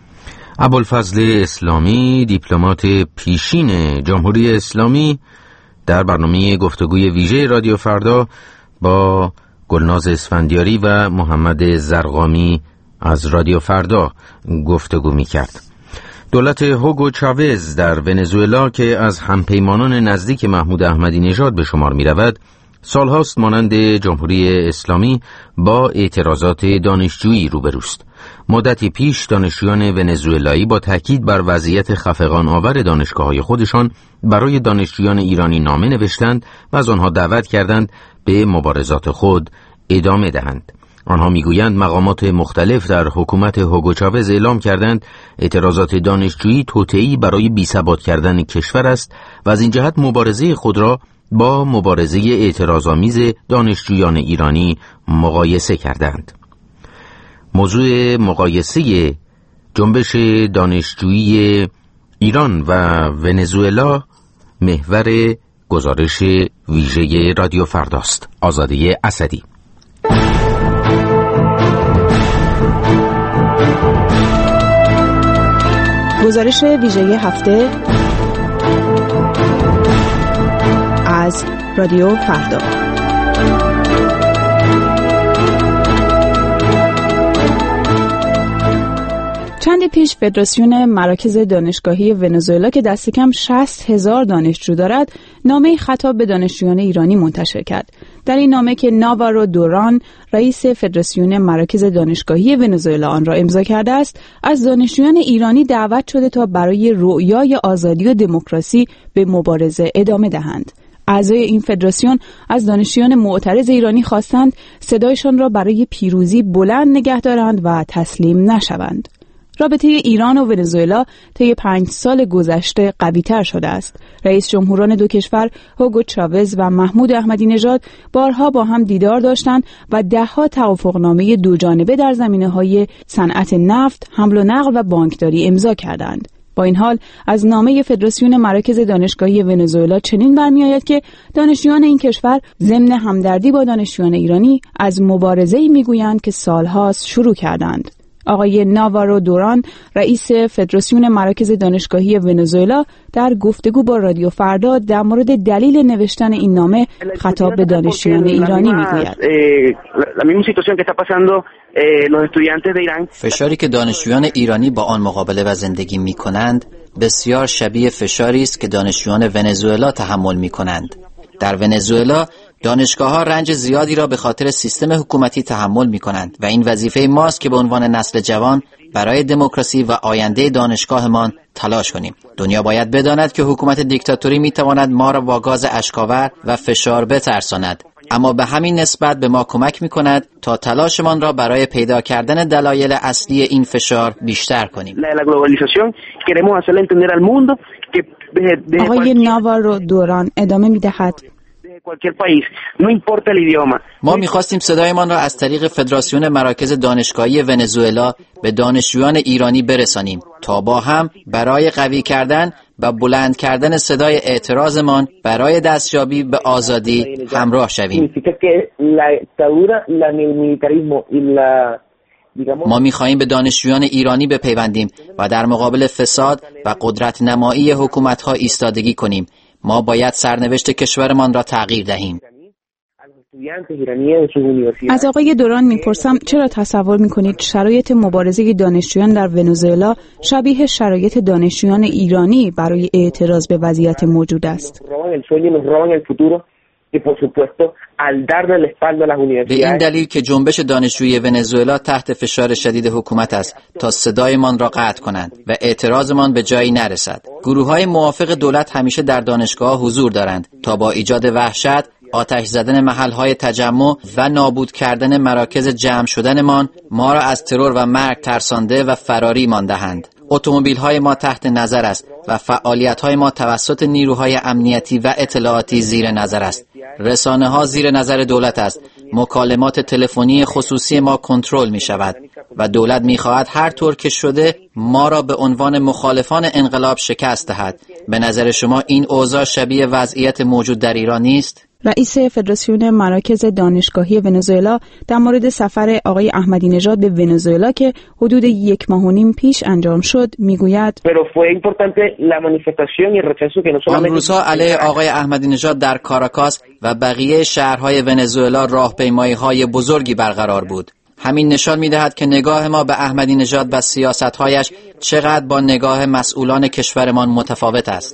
ابوالفضل اسلامی، دیپلمات پیشین جمهوری اسلامی، در برنامه گفتگوی ویژه رادیو فردا با گلناز اسفندیاری و محمد زرقامی از رادیو فردا گفتگو میکرد. دولت هوگو چاوز در ونزوئلا که از همپیمانان نزدیک محمود احمدی نژاد به شمار می رود، سالهاست مانند جمهوری اسلامی با اعتراضات دانشجویی روبروست. مدتی پیش دانشجویان ونزوئلایی با تاکید بر وضعیت خفقان آور دانشگاه‌های خودشان برای دانشجویان ایرانی نامه نوشتند و از آنها دعوت کردند به مبارزات خود ادامه دهند. آنها میگویند مقامات مختلف در حکومت هوگو چاوز اعلام کردند اعتراضات دانشجویی توطئه‌ای برای بی‌ثبات کردن کشور است و از این جهت مبارزه خود را با مبارزه اعتراض‌آمیز دانشجویان ایرانی مقایسه کردند. موضوع مقایسه جنبش دانشجویی ایران و ونزوئلا محور گزارش ویژه رادیو فرداست. آزاده اسدی. گزارش ویژه هفته از رادیو فردا. چند پیش فدراسیون مراکز دانشگاهی ونزوئلا که دست کم شصت هزار دانشجو دارد نامه خطاب به دانشجویان ایرانی منتشر کرد. در این نامه که ناوارو دوران رئیس فدراسیون مراکز دانشگاهی ونزوئلا آن را امضا کرده است، از دانشجویان ایرانی دعوت شده تا برای رؤیای آزادی و دموکراسی به مبارزه ادامه دهند. اعضای این فدراسیون از دانشجویان معترض ایرانی خواستند صدایشان را برای پیروزی بلند نگه دارند و تسلیم نشوند. رابطه ایران و ونزوئلا طی پنج سال گذشته قوی‌تر شده است. رئیس جمهوران دو کشور هوگو چاوز و محمود احمدی نژاد بارها با هم دیدار داشتند و ده‌ها توافقنامه دو جانبه در زمینه‌های صنعت نفت، حمل و نقل و بانکداری امضا کردند. با این حال از نامه فدراسیون مراکز دانشگاهی ونزوئلا چنین برمی‌آید که دانشجویان این کشور ضمن همدردی با دانشجویان ایرانی از مبارزه‌ای می‌گویند که سال‌هاست شروع کردند. آقای ناوارو دوران رئیس فدراسیون مراکز دانشگاهی ونزوئلا در گفتگو با رادیو فردا در مورد دلیل نوشتن این نامه خطاب به دانشجویان ایرانی میگوید: فشاری که دانشجویان ایرانی با آن مقابله و زندگی می‌کنند بسیار شبیه فشاری است که دانشجویان ونزوئلا تحمل می‌کنند. در ونزوئلا دانشگاه‌ها رنج زیادی را به خاطر سیستم حکومتی تحمل می‌کنند و این وظیفه ماست که به عنوان نسل جوان برای دموکراسی و آینده دانشگاهمان تلاش کنیم. دنیا باید بداند که حکومت دیکتاتوری می‌تواند ما را با گاز اشک‌آور و فشار بترساند، اما به همین نسبت به ما کمک می‌کند تا تلاشمان را برای پیدا کردن دلایل اصلی این فشار بیشتر کنیم. آقای ناوارو دوران ادامه می‌دهد: ما می‌خواستیم صدایمان را از طریق فدراسیون مراکز دانشگاهی ونزوئلا به دانشجویان ایرانی برسانیم تا با هم برای قوی کردن و بلند کردن صدای اعتراضمان برای دستیابی به آزادی همراه شویم. ما می‌خواهیم به دانشجویان ایرانی بپیوندیم و در مقابل فساد و قدرت نمایی حکومت‌ها ایستادگی کنیم. ما باید سرنوشت کشورمان را تغییر دهیم. از آقای دوران میپرسم چرا تصور میکنید شرایط مبارزه دانشجویان در ونزوئلا شبیه شرایط دانشجویان ایرانی برای اعتراض به وضعیت موجود است؟ به این دلیل که جنبش دانشجویی ونزوئلا تحت فشار شدید حکومت است تا صدایمان را قطع کنند و اعتراضمان به جایی نرسد. گروه‌های موافق دولت همیشه در دانشگاه حضور دارند تا با ایجاد وحشت، آتش زدن محل‌های تجمع و نابود کردن مراکز جمع شدنمان ما را از ترور و مرگ ترسانده و فراری ماندهند. اتومبیل‌های ما تحت نظر است و فعالیت‌های ما توسط نیروهای امنیتی و اطلاعاتی زیر نظر است. رسانه‌ها زیر نظر دولت است. مکالمات تلفنی خصوصی ما کنترل می‌شود و دولت می‌خواهد هر طور که شده ما را به عنوان مخالفان انقلاب شکست دهد. به نظر شما این اوضاع شبیه وضعیت موجود در ایران نیست؟ رئیس فدراسیون مراکز دانشگاهی ونزوئلا در مورد سفر آقای احمدی نژاد به ونزوئلا که حدود یک ماه و نیم پیش انجام شد میگوید: آن روزها علیه آقای احمدی نژاد در کاراکاس و بقیه شهرهای ونزوئلا راهپیمایی‌های بزرگی برقرار بود. همین نشان می‌دهد که نگاه ما به احمدی نژاد و سیاست‌هایش چقدر با نگاه مسئولان کشورمان متفاوت است.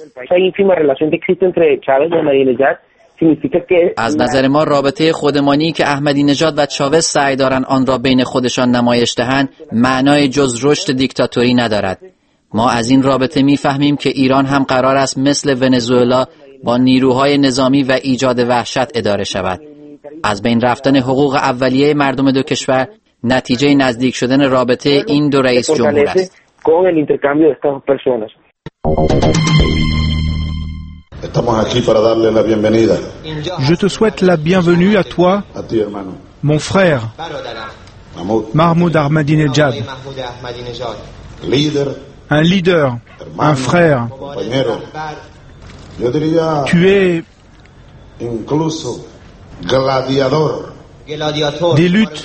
از نظر ما رابطه خودمانی که احمدی نژاد و چاوز سعی دارند آن را بین خودشان نمایش دهند معنای جز رشد دیکتاتوری ندارد. ما از این رابطه می‌فهمیم که ایران هم قرار است مثل ونزوئلا با نیروهای نظامی و ایجاد وحشت اداره شود. از بین رفتن حقوق اولیه مردم دو کشور نتیجه نزدیک شدن رابطه این دو رئیس جمهور است. Je te souhaite la bienvenue à toi, mon frère, Mahmoud Ahmadinejad, un leader, un frère. Tu es des luttes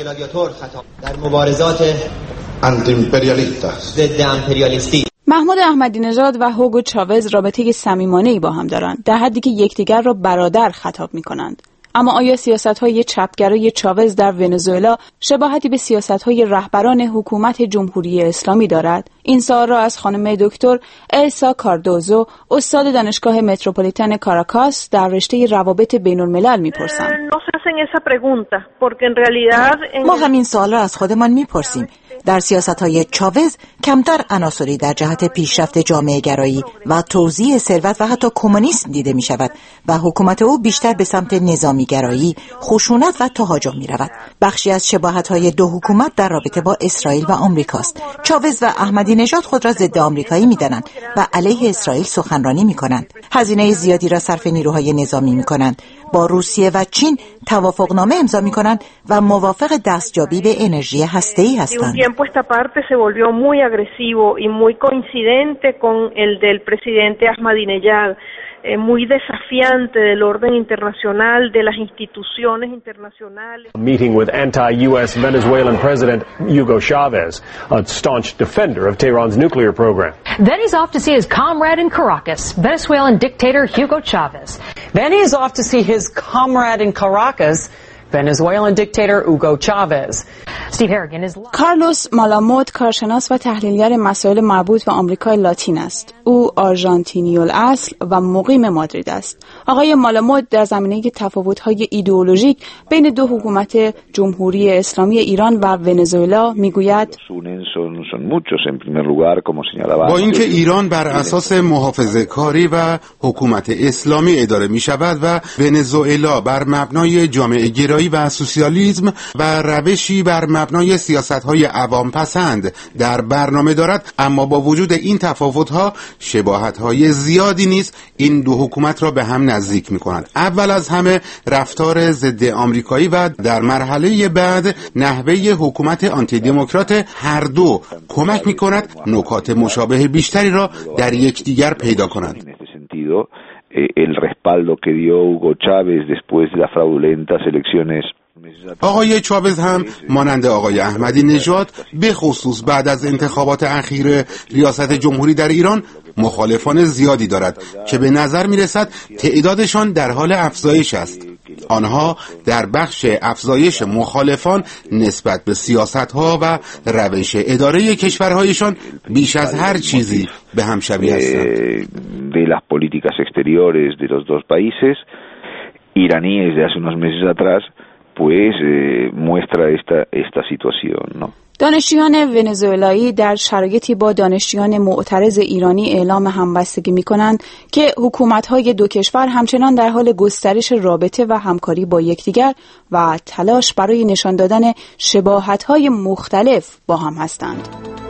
محمود احمدی نژاد و هوگو چاوز رابطه صمیمانه‌ای با هم دارند، در حدی که یکدیگر را برادر خطاب می‌کنند. اما آیا سیاست‌های چپگرای چاوز در ونزوئلا شباهتی به سیاست‌های رهبران حکومت جمهوری اسلامی دارد؟ این سوال را از خانم دکتر السا کاردوزو، استاد دانشگاه متروپولیتن کاراکاس در رشته روابط بین‌الملل می‌پرسم. ما همین سوال را از خودمان می‌پرسیم. در سیاست‌های چاوز کمتر عناصری در جهت پیشرفت جامعه گرایی و توزیع ثروت و حتی کمونیسم دیده می شود و حکومت او بیشتر به سمت نظامی گرایی، خشونت و تهاجم می رود. بخشی از شباهت‌های دو حکومت در رابطه با اسرائیل و آمریکاست. چاوز و احمدی نژاد خود را ضد آمریکایی می دانند و علیه اسرائیل سخنرانی می کنند. هزینه زیادی را صرف نیروهای نظامی می کنند. با روسیه و چین توافقنامه امضا می کنند و موافق دستیابی به انرژی هسته‌ای هستند. Tiempo esta parte se volvió muy agresivo y muy coincidente con el del presidente Ahmadinejad, eh, muy desafiante del orden internacional, de las instituciones internacionales. Meeting with anti-U S Venezuelan President Hugo Chavez, a staunch defender of Tehran's nuclear program. Then he's off to see his comrade in Caracas, Venezuelan dictator Hugo Chavez. Then he's off to see his comrade in Caracas, Venezuelan dictator Hugo Chavez. Steve Harrigan is کارلوس مالاموت کارشناس و تحلیلگر مسائل مربوط به آمریکای لاتین است. او آرژانتینی الاصل و مقیم مادرید است. آقای مالاموت در زمینه تفاوت‌های ایدئولوژیک بین دو حکومت جمهوری اسلامی ایران و ونزوئلا میگوید با اینکه ایران بر اساس محافظه‌کاری و حکومت اسلامی اداره می شود و ونزوئلا بر مبنای جامعه گرایی و سوسیالیسم و روشی بر مبنای سیاست‌های عوام پسند در برنامه دارد، اما با وجود این تفاوت‌ها شباهت‌های زیادی نیز این دو حکومت را به هم نزدیک می‌کنند. اول از همه رفتار ضد آمریکایی و در مرحله بعد نحوه حکومت آنتی دموکرات هر دو کمک می‌کند نکات مشابه بیشتری را در یکدیگر پیدا کنند. el respaldo que dio Hugo Chávez después de las fraudulentas elecciones. آقای چاوز هم مانند آقای احمدی نژاد به خصوص بعد از انتخابات اخیر ریاست جمهوری در ایران مخالفان زیادی دارد که به نظر می رسد تعدادشان در حال افزایش است. آنها در بخش افزایش مخالفان نسبت به سیاست‌ها و روش اداره کشورهایشان بیش از هر چیزی به هم شبیه هستند. De las políticas exteriores de los dos países iraníes de hace unos meses atrás pues eh, muestra esta esta situación, ¿no? دانشجویان ونزوئلایی در شرایطی با دانشجویان معترض ایرانی اعلام همبستگی می‌کنند که حکومت‌های دو کشور همچنان در حال گسترش رابطه و همکاری با یکدیگر و تلاش برای نشان دادن شباهت‌های مختلف با هم هستند.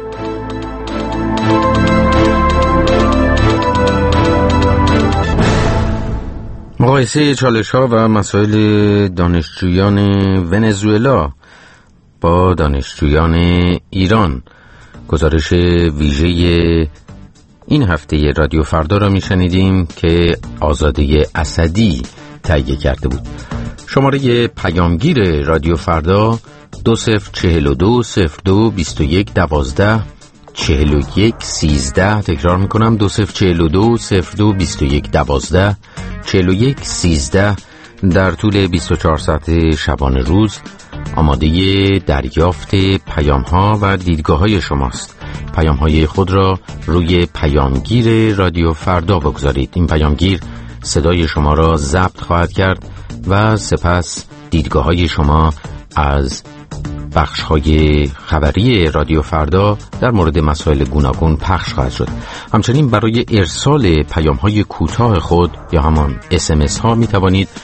مقایسه چالش‌ها و مسائل دانشجویان ونزوئلا با دانشجویان ایران، گزارش ویژه این هفته رادیو فردا را میشنیدیم که آزاده اسدی تهیه کرده بود. شماره پیامگیر رادیو فردا دو صفر چهل و دو صفر دو بیست و یک دوازده چهل و یک سیزده، تکرار میکنم دو صفر چهل و دو صفر دو بیست و یک دوازده چهل و یک سیزده در طول بیست و چهار ساعت شبانه روز آماده دریافت پیام ها و دیدگاه های شماست. پیام های خود را روی پیامگیر رادیو فردا بگذارید. این پیامگیر صدای شما را ضبط خواهد کرد و سپس دیدگاه های شما از بخش های خبری رادیو فردا در مورد مسائل گوناگون پخش خواهد شد. همچنین برای ارسال پیام های کوتاه خود یا همان اس ام اس ها می توانید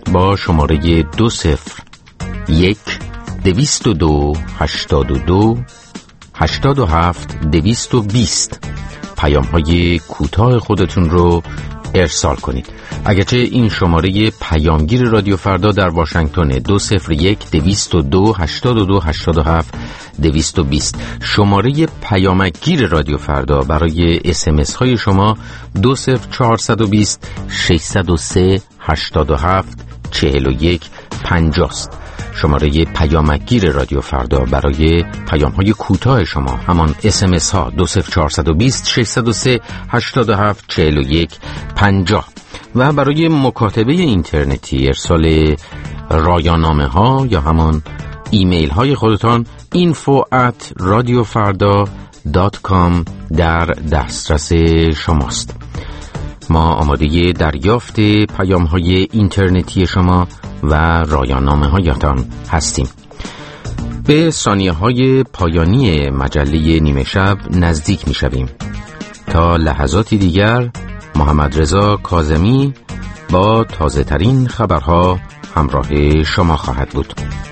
با شماره دو صفر یک دویست و دو هشتاد و دو هشتاد و هفت دویست و بیست پیام های کوتاه خودتون رو ارسال کنید. اگرچه این شماره پیامگیر رادیو فردا در واشنگتن دو صفر یک دویست و دو هشتاد و دو هشتاد و هفت دویست و بیست، شماره پیامگیر رادیو فردا برای اسمس های شما دو صفر چهارصد و بیست ششصد و سه هشتاد و هفت چهل و یک پنجاه است. شماره پیامگیر رادیو فردا برای پیام های کوتاه شما همان اسمس ها دو صفر چهارصد و بیست ششصد و سه هشتاد و هفت چهل و یک پنجاه و برای مکاتبه اینترنتی ارسال رایانامه ها یا همان ایمیل های خودتان info at radiofarda dot com در دسترس شماست. ما آماده دریافت پیام های اینترنتی شما و رایانامه هایتان هستیم. به ثانیه های پایانی مجله نیمه شب نزدیک می شویم. تا لحظاتی دیگر محمد رضا کاظمی با تازه ترین خبرها همراه شما خواهد بود.